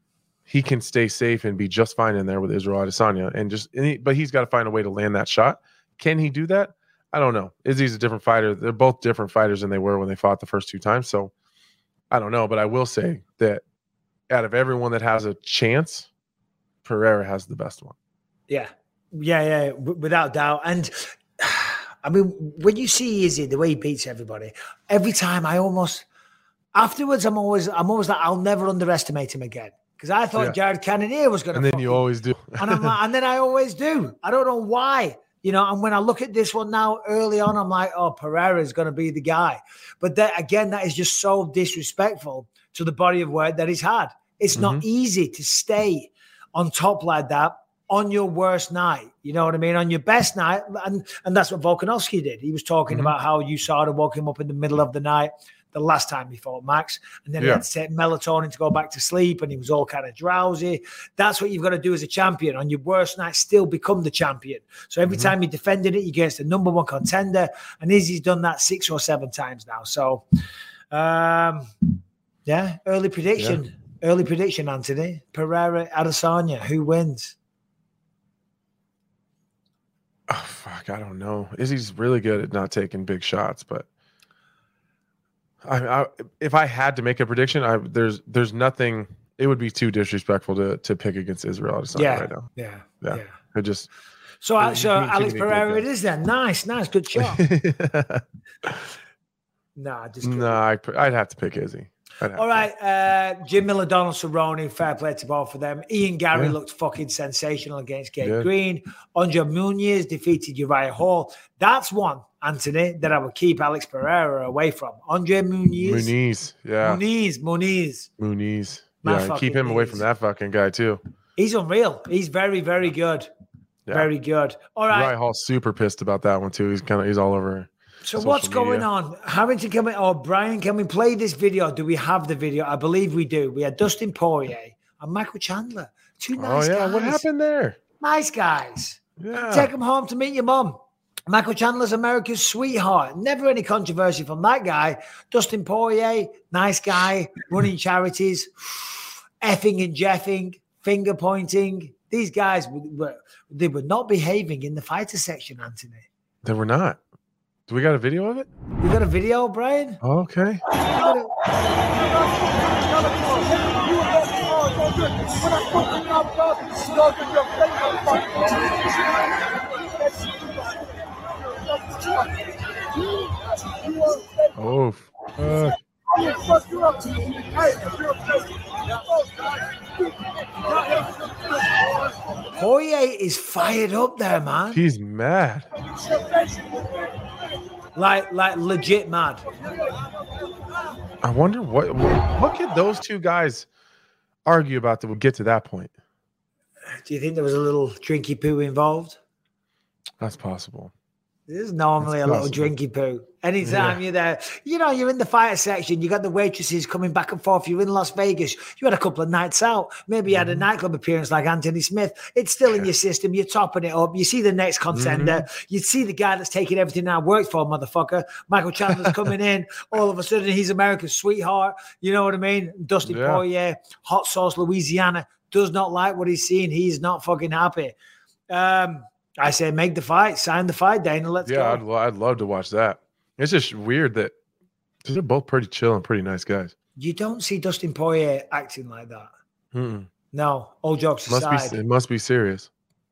He can stay safe and be just fine in there with Israel Adesanya, and just and he, but he's got to find a way to land that shot. Can he do that? I don't know. Izzy's a different fighter. They're both different fighters than they were when they fought the first two times. So I don't know, but I will say that out of everyone that has a chance, Pereira has the best one. Yeah, yeah, yeah, w- without doubt. And I mean, when you see Izzy, the way he beats everybody, every time I almost afterwards, I'm always, I'm always like, I'll never underestimate him again because I thought Yeah. Jared Cannonier was going to. And then you always do. and I'm like, and then I always do. I don't know why. You know, and when I look at this one now early on, I'm like, oh, Pereira is going to be the guy. But that, again, that is just so disrespectful to the body of work that he's had. It's not Mhm. easy to stay on top like that on your worst night. You know what I mean? On your best night. And, and that's what Volkanovski did. He was talking Mhm. about how U S A D A woke him up in the middle of the night the last time he fought Max. And then he Yeah. had to take melatonin to go back to sleep and he was all kind of drowsy. That's what you've got to do as a champion. On your worst night, still become the champion. So every Mhm. time you defended it, you against the number one contender. And Izzy's done that six or seven times now. So, um, yeah, early prediction. Early prediction, Anthony. Pereira, Adesanya, who wins? Oh, fuck, I don't know. Izzy's really good at not taking big shots, but I, I if I had to make a prediction, I there's there's nothing. It would be too disrespectful to to pick against Israel Adesanya Yeah. right now. Yeah, Yeah. yeah. I just So, Yeah, so you can't Alex keep me Pereira good, it is then. Nice, nice, good shot. Nah, just kidding. no, I I'd have to pick Izzy. All right, uh, Jim Miller, Donald Cerrone, fair play to both of them. Ian Gary Yeah. looked fucking sensational against Gabe Yeah. Green. Andre Muniz defeated Uriah Hall. That's one, Anthony, that I would keep Alex Pereira away from. Andre Muniz. Muniz, yeah, Muniz, Muniz. Muniz, My yeah. Keep fucking him away knees. from that fucking guy too. He's unreal. He's very, very good. Yeah. Very good. All right. Uriah Hall's super pissed about that one too. He's kind of he's all over. So social what's going media. on? Harrington, can we, or Brian, can we play this video? Do we have the video? I believe we do. We had Dustin Poirier and Michael Chandler. Two nice oh yeah, guys. what happened there? Nice guys. Yeah, Take them home to meet your mum. Michael Chandler's America's sweetheart. Never any controversy from that guy. Dustin Poirier, nice guy, running charities, effing and jeffing, finger pointing. These guys were, they were not behaving in the fighter section, Anthony. they were not. Do we got a video of it? You got a video, Brian? Oh, okay. Oh, fuck. Poirier is fired up there, man. He's mad. Like, like legit mad. I wonder what what, what could those two guys argue about that would get to that point. Do you think there was a little drinky poo involved? That's possible. There's normally That's a little possible. drinky poo. Anytime Yeah. you're there, you know, you're in the fighter section, you got the waitresses coming back and forth. You're in Las Vegas, you had a couple of nights out. Maybe you had a Mm-hmm. nightclub appearance like Anthony Smith. It's still in your system. You're topping it up. You see the next contender. Mm-hmm. You see the guy that's taking everything I worked for, motherfucker. Michael Chandler's coming in. All of a sudden, he's America's sweetheart. You know what I mean? Dustin Yeah. Poirier, hot sauce Louisiana, does not like what he's seeing. He's not fucking happy. Um, I say make the fight, sign the fight, Dana. Let's Yeah, go. I'd, lo- I'd love to watch that. It's just weird that 'cause they're both pretty chill and pretty nice guys. You don't see Dustin Poirier acting like that. Mm-mm. No, all jokes Must aside. be it must be serious.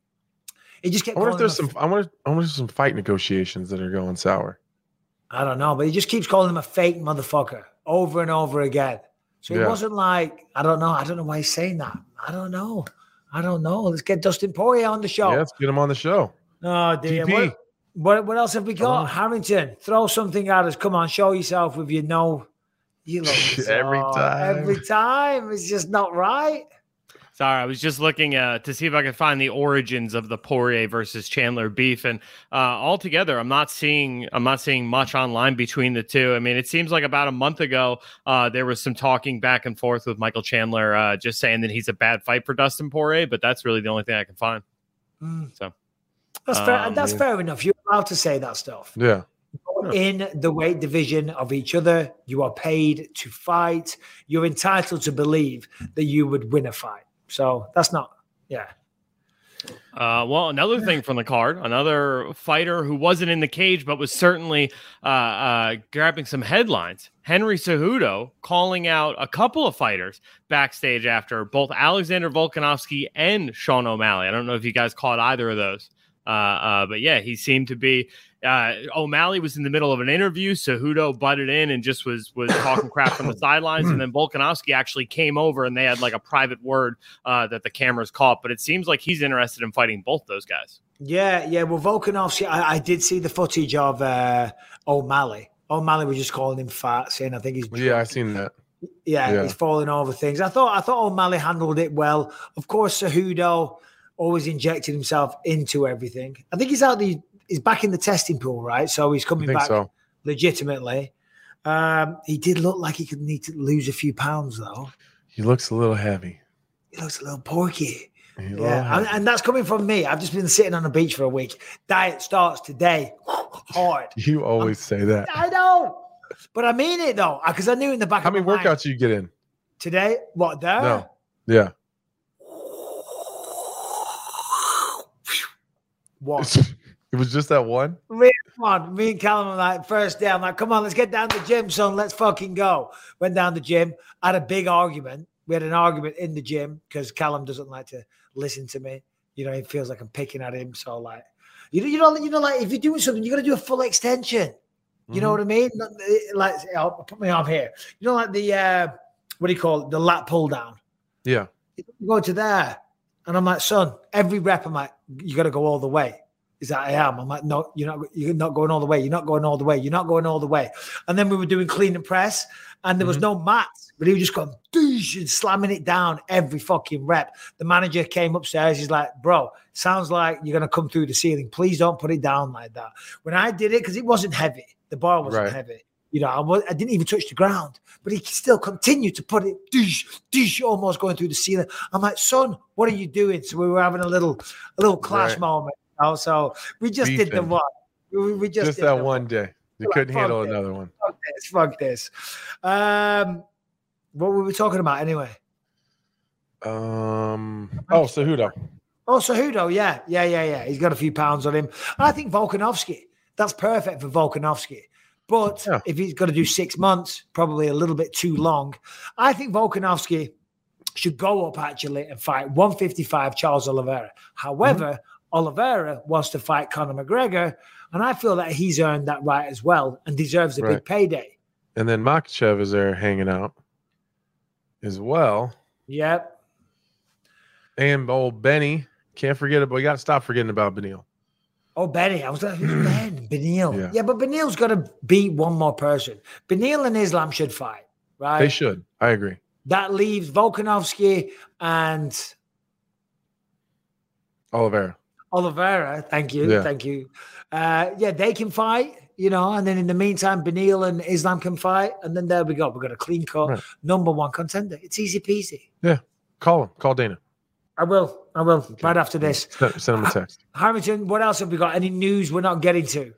he just kept I wonder if calling there's him some. I wonder. I wonder if there's some fight negotiations that are going sour. a, I don't know, but he just keeps calling him a fake motherfucker over and over again. So it Yeah. wasn't like, I don't know. I don't know why he's saying that. I don't know. I don't know. Let's get Dustin Poirier on the show. Yeah, let's get him on the show. Oh, dear. T P. What, what, what else have we got? Oh. Harrington, throw something at us. Come on, show yourself with your no. You look Every so- time. Every time. It's just not right. Sorry, I was just looking uh, to see if I could find the origins of the Poirier versus Chandler beef, and uh, altogether, I'm not seeing I'm not seeing much online between the two. I mean, it seems like about a month ago, uh, there was some talking back and forth with Michael Chandler, uh, just saying that he's a bad fight for Dustin Poirier, but that's really the only thing I can find. Mm. So That's fair. Um, That's yeah. fair enough. You're allowed to say that stuff. Yeah. In the weight division of each other, you are paid to fight. You're entitled to believe that you would win a fight. So that's not, yeah. Uh, well, another thing from the card, another fighter who wasn't in the cage but was certainly uh, uh, grabbing some headlines. Henry Cejudo calling out a couple of fighters backstage after both Alexander Volkanovski and Sean O'Malley. I don't know if you guys caught either of those. Uh, uh, but yeah, he seemed to be. Uh, O'Malley was in the middle of an interview. Cejudo butted in and just was was talking crap from the sidelines. And then Volkanovski actually came over and they had like a private word uh, that the cameras caught. But it seems like he's interested in fighting both those guys. Yeah, yeah. Well, Volkanovski, I, I did see the footage of uh, O'Malley. O'Malley was just calling him fat, saying, I think he's drunk. Yeah, I seen that. Yeah, Yeah. he's falling over things. I thought I thought O'Malley handled it well. Of course, Cejudo always injected himself into everything. I think he's out the he's back in the testing pool, right? So he's I coming think back so. legitimately. Um, he did look like he could need to lose a few pounds, though. He looks a little heavy. He looks a little porky. He a little Yeah, and, heavy. and that's coming from me. I've just been sitting on the beach for a week. Diet starts today. Hard. You always say that. I know, but I mean it though, because I knew in the back How of many my mind workouts you get in? today. What there? No. Yeah. What? It was just that one. Me, come on, me and Callum were like, first day, I'm like, come on, let's get down to the gym, son. Let's fucking go. Went down the gym, had a big argument. We had an argument in the gym because Callum doesn't like to listen to me. You know, he feels like I'm picking at him. So like, you know, you know, you know, like if you're doing something, you got to do a full extension. You know what I mean? Not, like, oh, put me off here. You know, like the uh, what do you call it? The lat pull down. Yeah. Go to there. And I'm like, son, every rep, I'm like, you got to go all the way. He's like, I am. I'm like, no, you're not, you're not going all the way. You're not going all the way. You're not going all the way. And then we were doing clean and press, and there was mm-hmm. no mats, but he was just going, doosh, and slamming it down every fucking rep. The manager came upstairs. He's like, bro, sounds like you're going to come through the ceiling. Please don't put it down like that. When I did it, because it wasn't heavy, the bar wasn't right. heavy. You know, I, was, I didn't even touch the ground, but he still continued to put it, doosh, doosh, almost going through the ceiling. I'm like, son, what are you doing? So we were having a little, a little clash right. moment. So we just Beefing. did the one. We, we just, just did that one. one day. You like, couldn't handle this. another one. Fuck this. Fuck this. Um, what were we talking about anyway? Um. Oh, Cejudo. Oh, Cejudo. Yeah, yeah, yeah, yeah. He's got a few pounds on him. I think Volkanovski. That's perfect for Volkanovski. But yeah. if he's got to do six months, probably a little bit too long. I think Volkanovski should go up actually and fight one fifty-five Charles Oliveira. However, mm-hmm. Oliveira wants to fight Conor McGregor, and I feel that he's earned that right as well and deserves a right. big payday. And then Makhachev is there hanging out as well. Yep. And old Benny. Can't forget it, but we got to stop forgetting about Beneil. Oh, Benny. I was like, who's Ben? Beneil. Yeah. yeah, but Beneil's got to beat one more person. Beneil and Islam should fight, right? They should. I agree. That leaves Volkanovski and Oliveira. Oliveira, thank you, yeah. thank you. Uh, yeah, they can fight, you know, and then in the meantime, Beneil and Islam can fight, and then there we go. We've got a clean cut, right. number one contender. It's easy peasy. Yeah, call him. Call Dana. I will. I will. Okay. Right after this. Send, send him a text. Harrington, what else have we got? Any news we're not getting to?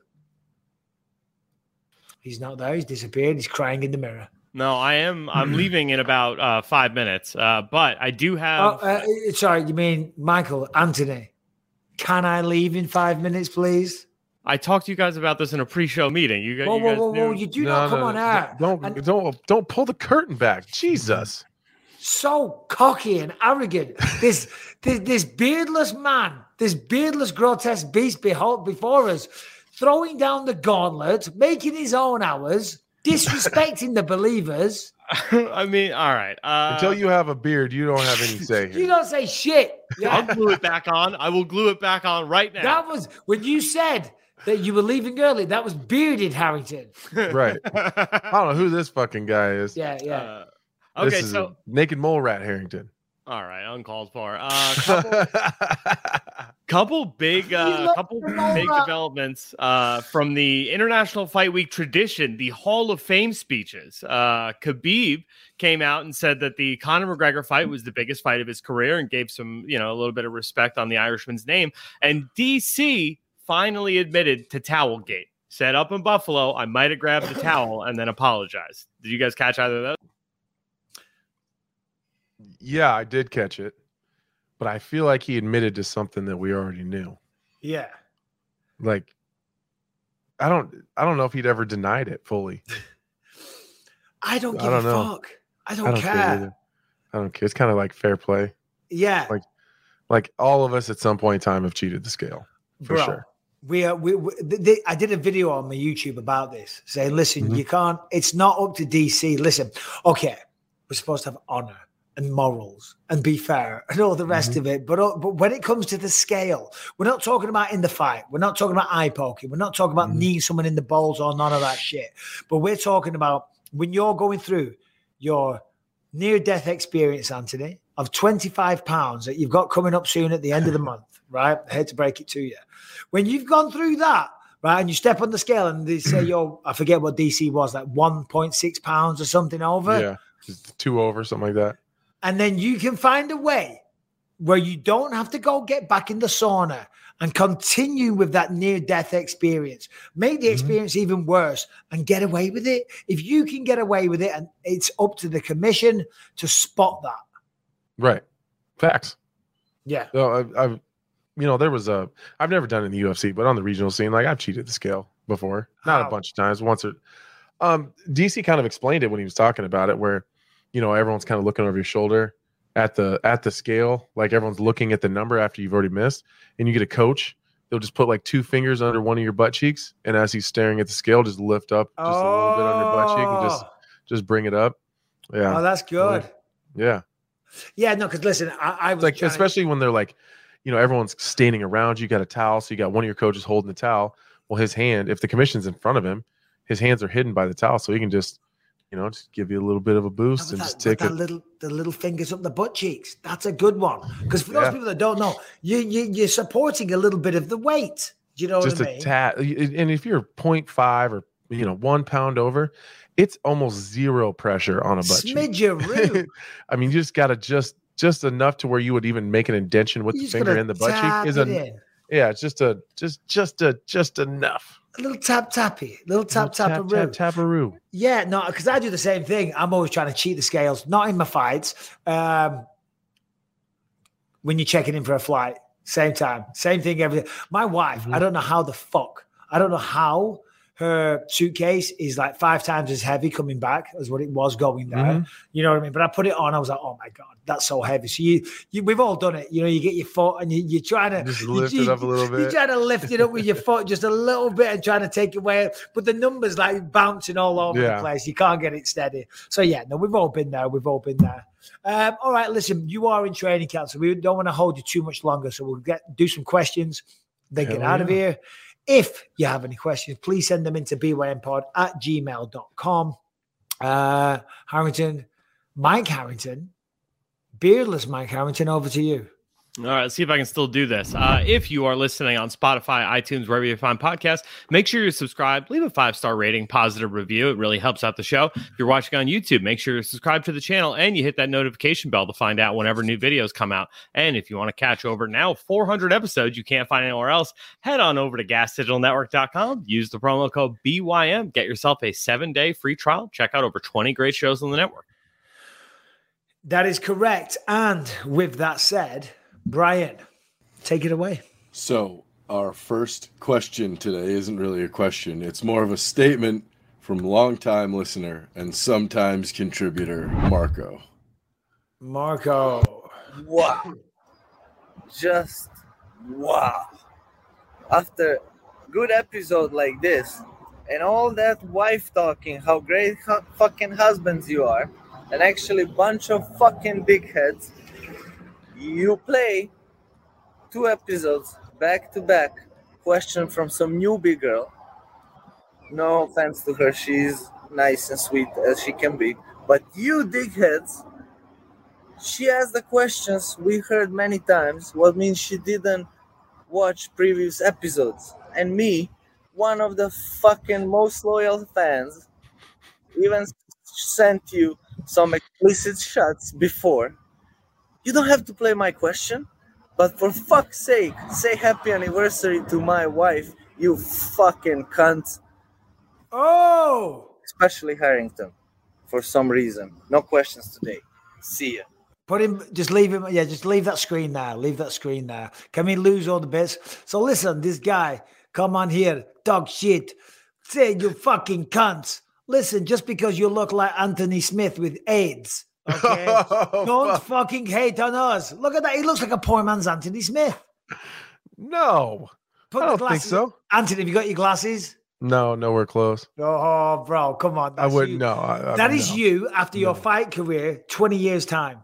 He's not there. He's disappeared. He's crying in the mirror. No, I am. I'm leaving in about uh, five minutes, uh, but I do have. Oh, uh, sorry, you mean Michael Anthony? Can I leave in five minutes, please? I talked to you guys about this in a pre-show meeting. You, whoa, you whoa, guys whoa, knew. whoa! You do no, not come no, on no, air. Don't, and don't, don't pull the curtain back. Jesus. So cocky and arrogant. This, this, this beardless man, this beardless, grotesque beast behold before us, throwing down the gauntlet, making his own hours, disrespecting the believers. I mean, all right. Uh, Until you have a beard, you don't have any say here. You don't say shit. Yeah. I'll glue it back on. I will glue it back on right now. That was when you said that you were leaving early. That was bearded Harrington. Right. I don't know who this fucking guy is. Yeah, yeah. Uh, okay, this is so naked mole rat Harrington. All right, uncalled for. Uh, couple, couple big, uh, couple big developments uh, from the International Fight Week tradition, the Hall of Fame speeches. Uh, Khabib came out and said that the Conor McGregor fight was the biggest fight of his career and gave some, you know, a little bit of respect on the Irishman's name. And D C finally admitted to Towelgate. Said up in Buffalo, I might have grabbed the towel and then apologized. Did you guys catch either of those? Yeah, I did catch it, but I feel like he admitted to something that we already knew. Yeah. Like, I don't, I don't know if he'd ever denied it fully. I don't give I don't a know. fuck. I don't, I don't care. care I don't care. It's kind of like fair play. Yeah. Like, like all of us at some point in time have cheated the scale for Bro, sure. We are. We, we they, I did a video on my YouTube about this, saying, "Listen, mm-hmm. you can't. It's not up to D C. Listen, okay, we're supposed to have honor and morals and be fair and all the rest mm-hmm. of it. But but when it comes to the scale, we're not talking about in the fight. We're not talking about eye poking. We're not talking about mm-hmm. kneeing someone in the balls or none of that shit. But we're talking about when you're going through your near-death experience, Anthony, of twenty-five pounds that you've got coming up soon at the end of the month, right? I hate to break it to you. When you've gone through that, right, and you step on the scale and they say, yo, I forget what D C was, like one point six pounds or something over. Yeah, just two over, something like that. And then you can find a way where you don't have to go get back in the sauna and continue with that near-death experience. Make the mm-hmm. experience even worse and get away with it. If you can get away with it, and it's up to the commission to spot that. Right. Facts. Yeah. So I've, I've, you know, there was a, I've never done it in the U F C, but on the regional scene, like I've cheated the scale before. Not How? a bunch of times, once or, um, D C kind of explained it when he was talking about it, where, you know, everyone's kind of looking over your shoulder at the, at the scale. Like everyone's looking at the number after you've already missed, and you get a coach. They'll just put like two fingers under one of your butt cheeks. And as he's staring at the scale, just lift up just oh. a little bit on your butt cheek and just, just bring it up. Yeah. Oh, that's good. Yeah. Yeah, no, because listen, I, I was Like, trying- especially when they're like, you know, everyone's standing around. You got a towel, so you got one of your coaches holding the towel. Well, his hand, if the commission's in front of him, his hands are hidden by the towel, so he can just, you know, just give you a little bit of a boost No, and that, just take that it. little the little fingers up the butt cheeks. That's a good one. Because for those Yeah. people that don't know, you, you you're supporting a little bit of the weight. Do you know Just what I a mean? tad. And if you're zero point five or you know one pound over, it's almost zero pressure on a butt cheek. Smidgeroo. I mean, you just gotta just just enough to where you would even make an indention with You the just finger gotta in the butt tap cheek. Is it a in. yeah, it's just a just just a just enough. A little tap tappy, little tap tap taparoo. tap taparoo. Yeah, no, because I do the same thing. I'm always trying to cheat the scales, not in my fights. Um, when you're checking in for a flight, same time, same thing. Everything. My wife, Mm-hmm. I don't know how the fuck, I don't know how her suitcase is like five times as heavy coming back as what it was going there. Mhm. You know what I mean? But I put it on. I was like, oh my God, that's so heavy. So you, you we've all done it. You know, you get your foot and you, you're trying to Just you- lift you, it up a little You're bit. trying to lift it up with your foot just a little bit and trying to take it away. But the number's like bouncing all over Yeah. the place. You can't get it steady. So yeah, no, we've all been there. We've all been there. Um, all right, listen, you are in training camp, so we don't want to hold you too much longer. So we'll get do some questions, then get Hell out of yeah. here. If you have any questions, please send them into b y m pod at gmail dot com. Uh, Harrington, Mike Harrington, beardless Mike Harrington, over to you. All right, let's see if I can still do this. Uh, if you are listening on Spotify, iTunes, wherever you find podcasts, make sure you're subscribed. Leave a five-star rating, positive review. It really helps out the show. If you're watching on YouTube, make sure you're subscribed to the channel and you hit that notification bell to find out whenever new videos come out. And if you want to catch over now four hundred episodes you can't find anywhere else, head on over to gas digital network dot com. Use the promo code B Y M. Get yourself a seven-day free trial. Check out over twenty great shows on the network. That is correct. And with that said, Brian, take it away. So, our first question today isn't really a question. It's more of a statement from longtime listener and sometimes contributor, Marco. Marco. Wow. Just wow. After good episode like this and all that wife talking, how great hu- fucking husbands you are, and actually bunch of fucking dickheads, you play two episodes back to back, question from some newbie girl. No offense to her, she's nice and sweet as she can be. But you dickheads, she asked the questions we heard many times, what means she didn't watch previous episodes. And me, one of the fucking most loyal fans, even sent you some explicit shots before. You don't have to play my question, but for fuck's sake, say happy anniversary to my wife, you fucking cunt. Oh! Especially Harrington, for some reason. No questions today. See ya. Put him, just leave him. Yeah, just leave that screen there. Leave that screen there. Can we lose all the bits? So listen, this guy, come on here, talk shit. Say you fucking cunts. Listen, just because you look like Anthony Smith with AIDS, okay? Oh, Don't fuck. fucking hate on us. Look at that. He looks like a poor man's Anthony Smith. No, Put I the don't think glasses- so. Anthony, have you got your glasses? No, nowhere close. Oh, bro, come on. I That's wouldn't you. know. I, I, That is no. you after your No. fight career, twenty years time.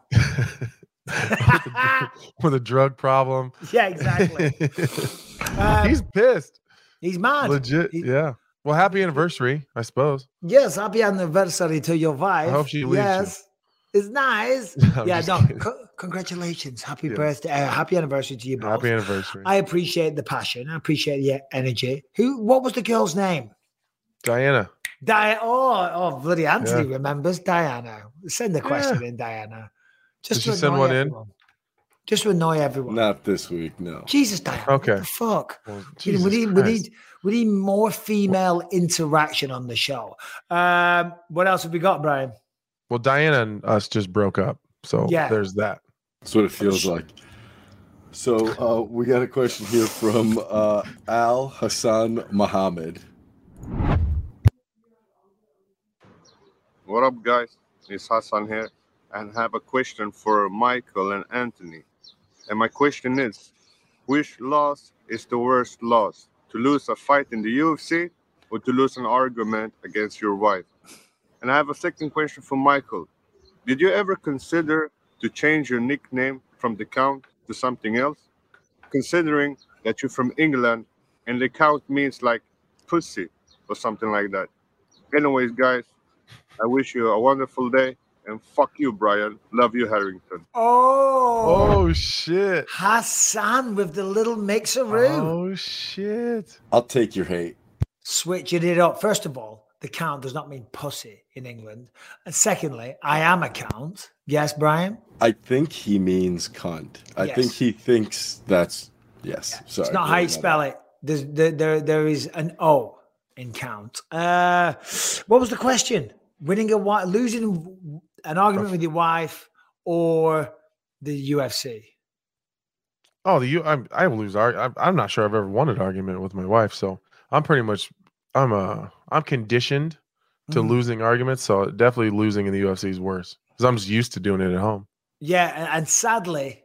with a drug problem. Yeah, exactly. Um, He's pissed. he's mad. Legit. He- Yeah. Well, happy anniversary, I suppose. Yes, happy anniversary to your wife. I hope she leaves you. Yes, it's nice. I'm yeah, just no, kidding. co- congratulations, happy Yeah. birthday, uh, happy anniversary to you both. Happy anniversary. I appreciate the passion. I appreciate your energy. Who? What was the girl's name? Diana. Diana. Oh, oh, bloody Anthony remembers Diana. Send the question in, Diana. Just Did she to send annoy one in? everyone. Just to annoy everyone. Not this week, no. Jesus, Diana. Okay. What the fuck? Well, You know, Jesus we need we Christ. need we need more female interaction on the show. Um, what else have we got, Brian? Well, Diana and us just broke up. So Yeah. there's that. That's what it feels like. So uh, we got a question here from uh, Al Hassan Muhammad. What up, guys? It's Hassan here, and have a question for Michael and Anthony. And my question is, which loss is the worst loss? To lose a fight in the U F C or to lose an argument against your wife? And I have a second question for Michael. Did you ever consider to change your nickname from the Count to something else? Considering that you're from England and the Count means like pussy or something like that. Anyways, guys, I wish you a wonderful day. And fuck you, Brian. Love you, Harrington. Oh, Oh shit. Hassan with the little mixeroo. Oh shit. I'll take your hate. Switching it up. First of all, the Count does not mean pussy in England. And secondly, I am a Count. Yes, Brian? I think he means cunt. I Yes. think he thinks that's yes. Sorry. It's not how you spell it. There's, there, there, there is an O in Count. Uh, what was the question? Winning a wife, losing an argument with your wife, or the U F C? Oh, the U. I'm, I lose. Ar- I'm, I'm not sure I've ever won an argument with my wife, so I'm pretty much. I'm uh I'm conditioned to Mm. losing arguments, so definitely losing in the U F C is worse because I'm just used to doing it at home, Yeah, and, and sadly,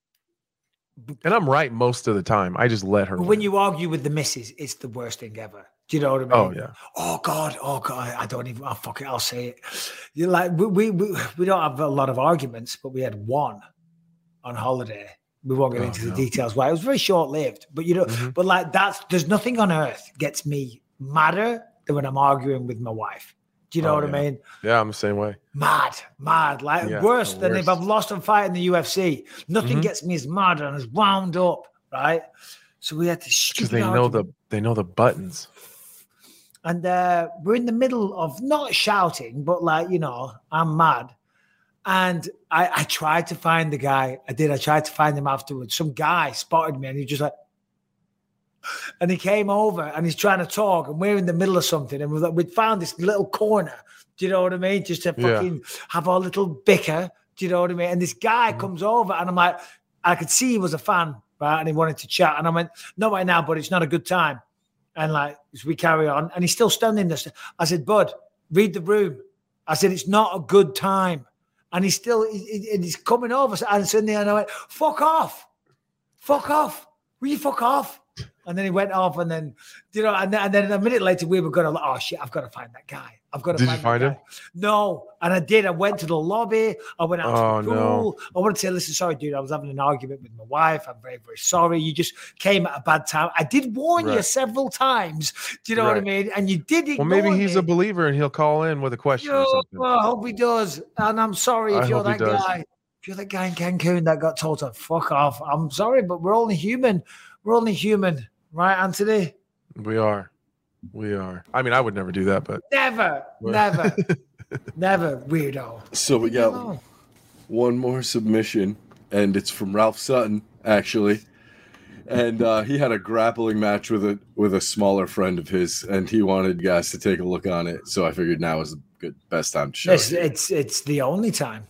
and I'm right most of the time. I just let her. when win. you argue with the missus, it's the worst thing ever. Do you know what I mean? Oh yeah. Oh God, oh God, I don't even. Oh fuck it, I'll say it. You're like we, we we we don't have a lot of arguments, but we had one on holiday. We won't get Oh, into no. the details why. It was very short lived, but you know, Mhm. but like that's there's nothing on earth gets me madder than when I'm arguing with my wife. Do you know Oh, what I yeah. mean? Yeah, I'm the same way. Mad, mad, like Yeah, worse the than if worst. I've lost a fight in the U F C. Nothing Mhm. gets me as mad and as wound up, right? So we had this Because stupid they know argument. the they know the buttons. And uh, we're in the middle of not shouting, but like, you know, I'm mad. And I, I tried to find the guy. I did. I tried to find him afterwards. Some guy spotted me and he just like, and he came over and he's trying to talk and we're in the middle of something. And we're like, we'd found this little corner. Do you know what I mean? Just to Yeah. fucking have our little bicker. Do you know what I mean? And this guy Mm-hmm. comes over and I'm like, I could see he was a fan, right? And he wanted to chat. And I went, not right now, but it's not a good time. And like, as we carry on, and he's still standing there. I said, Bud, read the room. I said, it's not a good time. And he's still, he, he- he's coming over. And suddenly and I went, fuck off. Fuck off. Will you fuck off? And then he went off and then, you know, and then, and then a minute later we were going to, oh shit, I've got to find that guy. I've got to Did find you find that him? guy. No. And I did. I went to the lobby. I went out Oh, to the no. pool. I wanted to say, listen, sorry, dude, I was having an argument with my wife. I'm very, very sorry. You just came at a bad time. I did warn you Right. several times. Do you know what I Right. mean? And you did ignore Well, maybe he's me. a believer and he'll call in with a question or Yo, something. I hope he does. And I'm sorry if I you're hope he that does. guy. If you're that guy in Cancun that got told to fuck off, I'm sorry, but we're only human. We're only human. Right, Anthony? We are. We are. I mean, I would never do that, but Never, Well- never, never, weirdo. So we Leave me got alone. one more submission, and it's from Ralph Sutton, actually. And uh, he had a grappling match with a with a smaller friend of his, and he wanted guys to take a look on it. So I figured now was the good best time to show It's, it. it's it's the only time.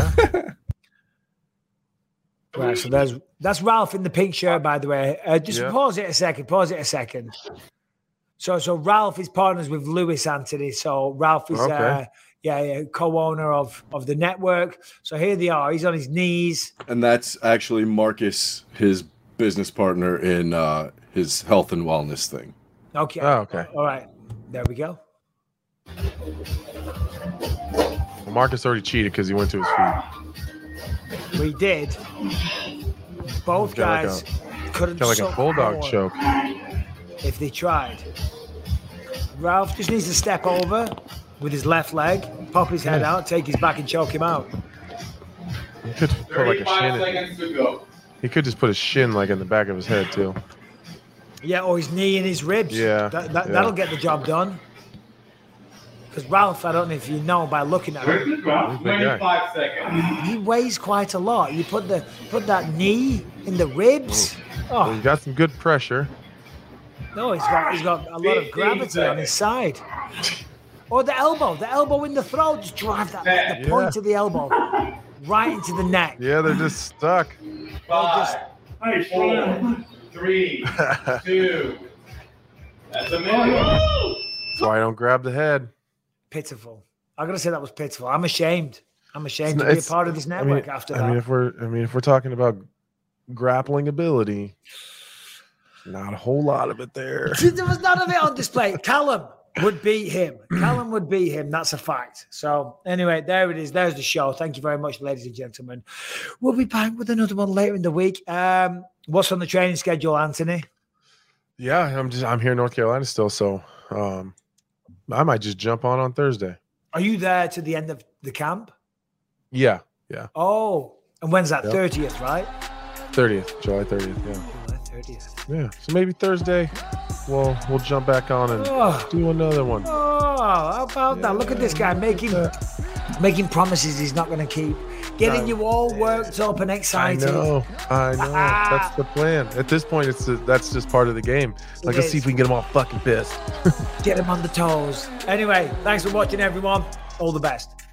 Right, so there's that's Ralph in the pink shirt, by the way. Uh, just Yeah. pause it a second. Pause it a second. So, so Ralph is partners with Lewis Anthony. So Ralph is, Okay. uh, yeah, yeah, co-owner of of the network. So here they are. He's on his knees. And that's actually Marcus, his business partner in uh, his health and wellness thing. Okay. Oh, okay. All right. There we go. well, Marcus already cheated because he went to his feet. We did. Both Got like guys couldn't Got like a suck bulldog more choke. if they tried. Ralph just needs to step over with his left leg, pop his head Yeah. out, take his back, and choke him out. He could put like a shin. In, he could just put his shin like in the back of his head too. Yeah, or his knee and his ribs. Yeah, That, that, yeah. That'll get the job done. Because Ralph, I don't know if you know by looking at him, Big guy. he weighs quite a lot. You put the put that knee in the ribs. Well, Oh he got some good pressure. no, he's got he's got a lot of gravity on his side. Or the elbow, the elbow in the throat. Just drive that the Yeah. point of the elbow right into the neck. Yeah, they're just stuck. Just- four, three, two. That's a minute. That's why I don't grab the head. pitiful. I gotta say that was pitiful. I'm ashamed. I'm ashamed It's- to be a it's- part of this I network mean, after I that. mean, if we're, I mean, if we're talking about grappling ability, not a whole lot of it there. There was none of it on display. Callum, would beat him. Callum would beat him. That's a fact. So anyway, there it is. There's the show. Thank you very much, ladies and gentlemen. We'll be back with another one later in the week. Um, what's on the training schedule, Anthony? Yeah, I'm just I'm here in North Carolina still, so um, I might just jump on on Thursday. Are you there to the end of the camp? Yeah, yeah. Oh, and when's that? Yep. thirtieth, right? thirtieth, July thirtieth. Yeah. July thirtieth. Yeah. So maybe Thursday, we'll we'll jump back on and Oh. do another one. Oh, how about Yeah, that? Look at this guy making making promises he's not going to keep. Getting you all worked up and I excited. know, I know. That's the plan. At this point, it's that's just part of the game. Like, It let's is. see if we can get them all fucking pissed. Get him on the toes. Anyway, thanks for watching, everyone. All the best.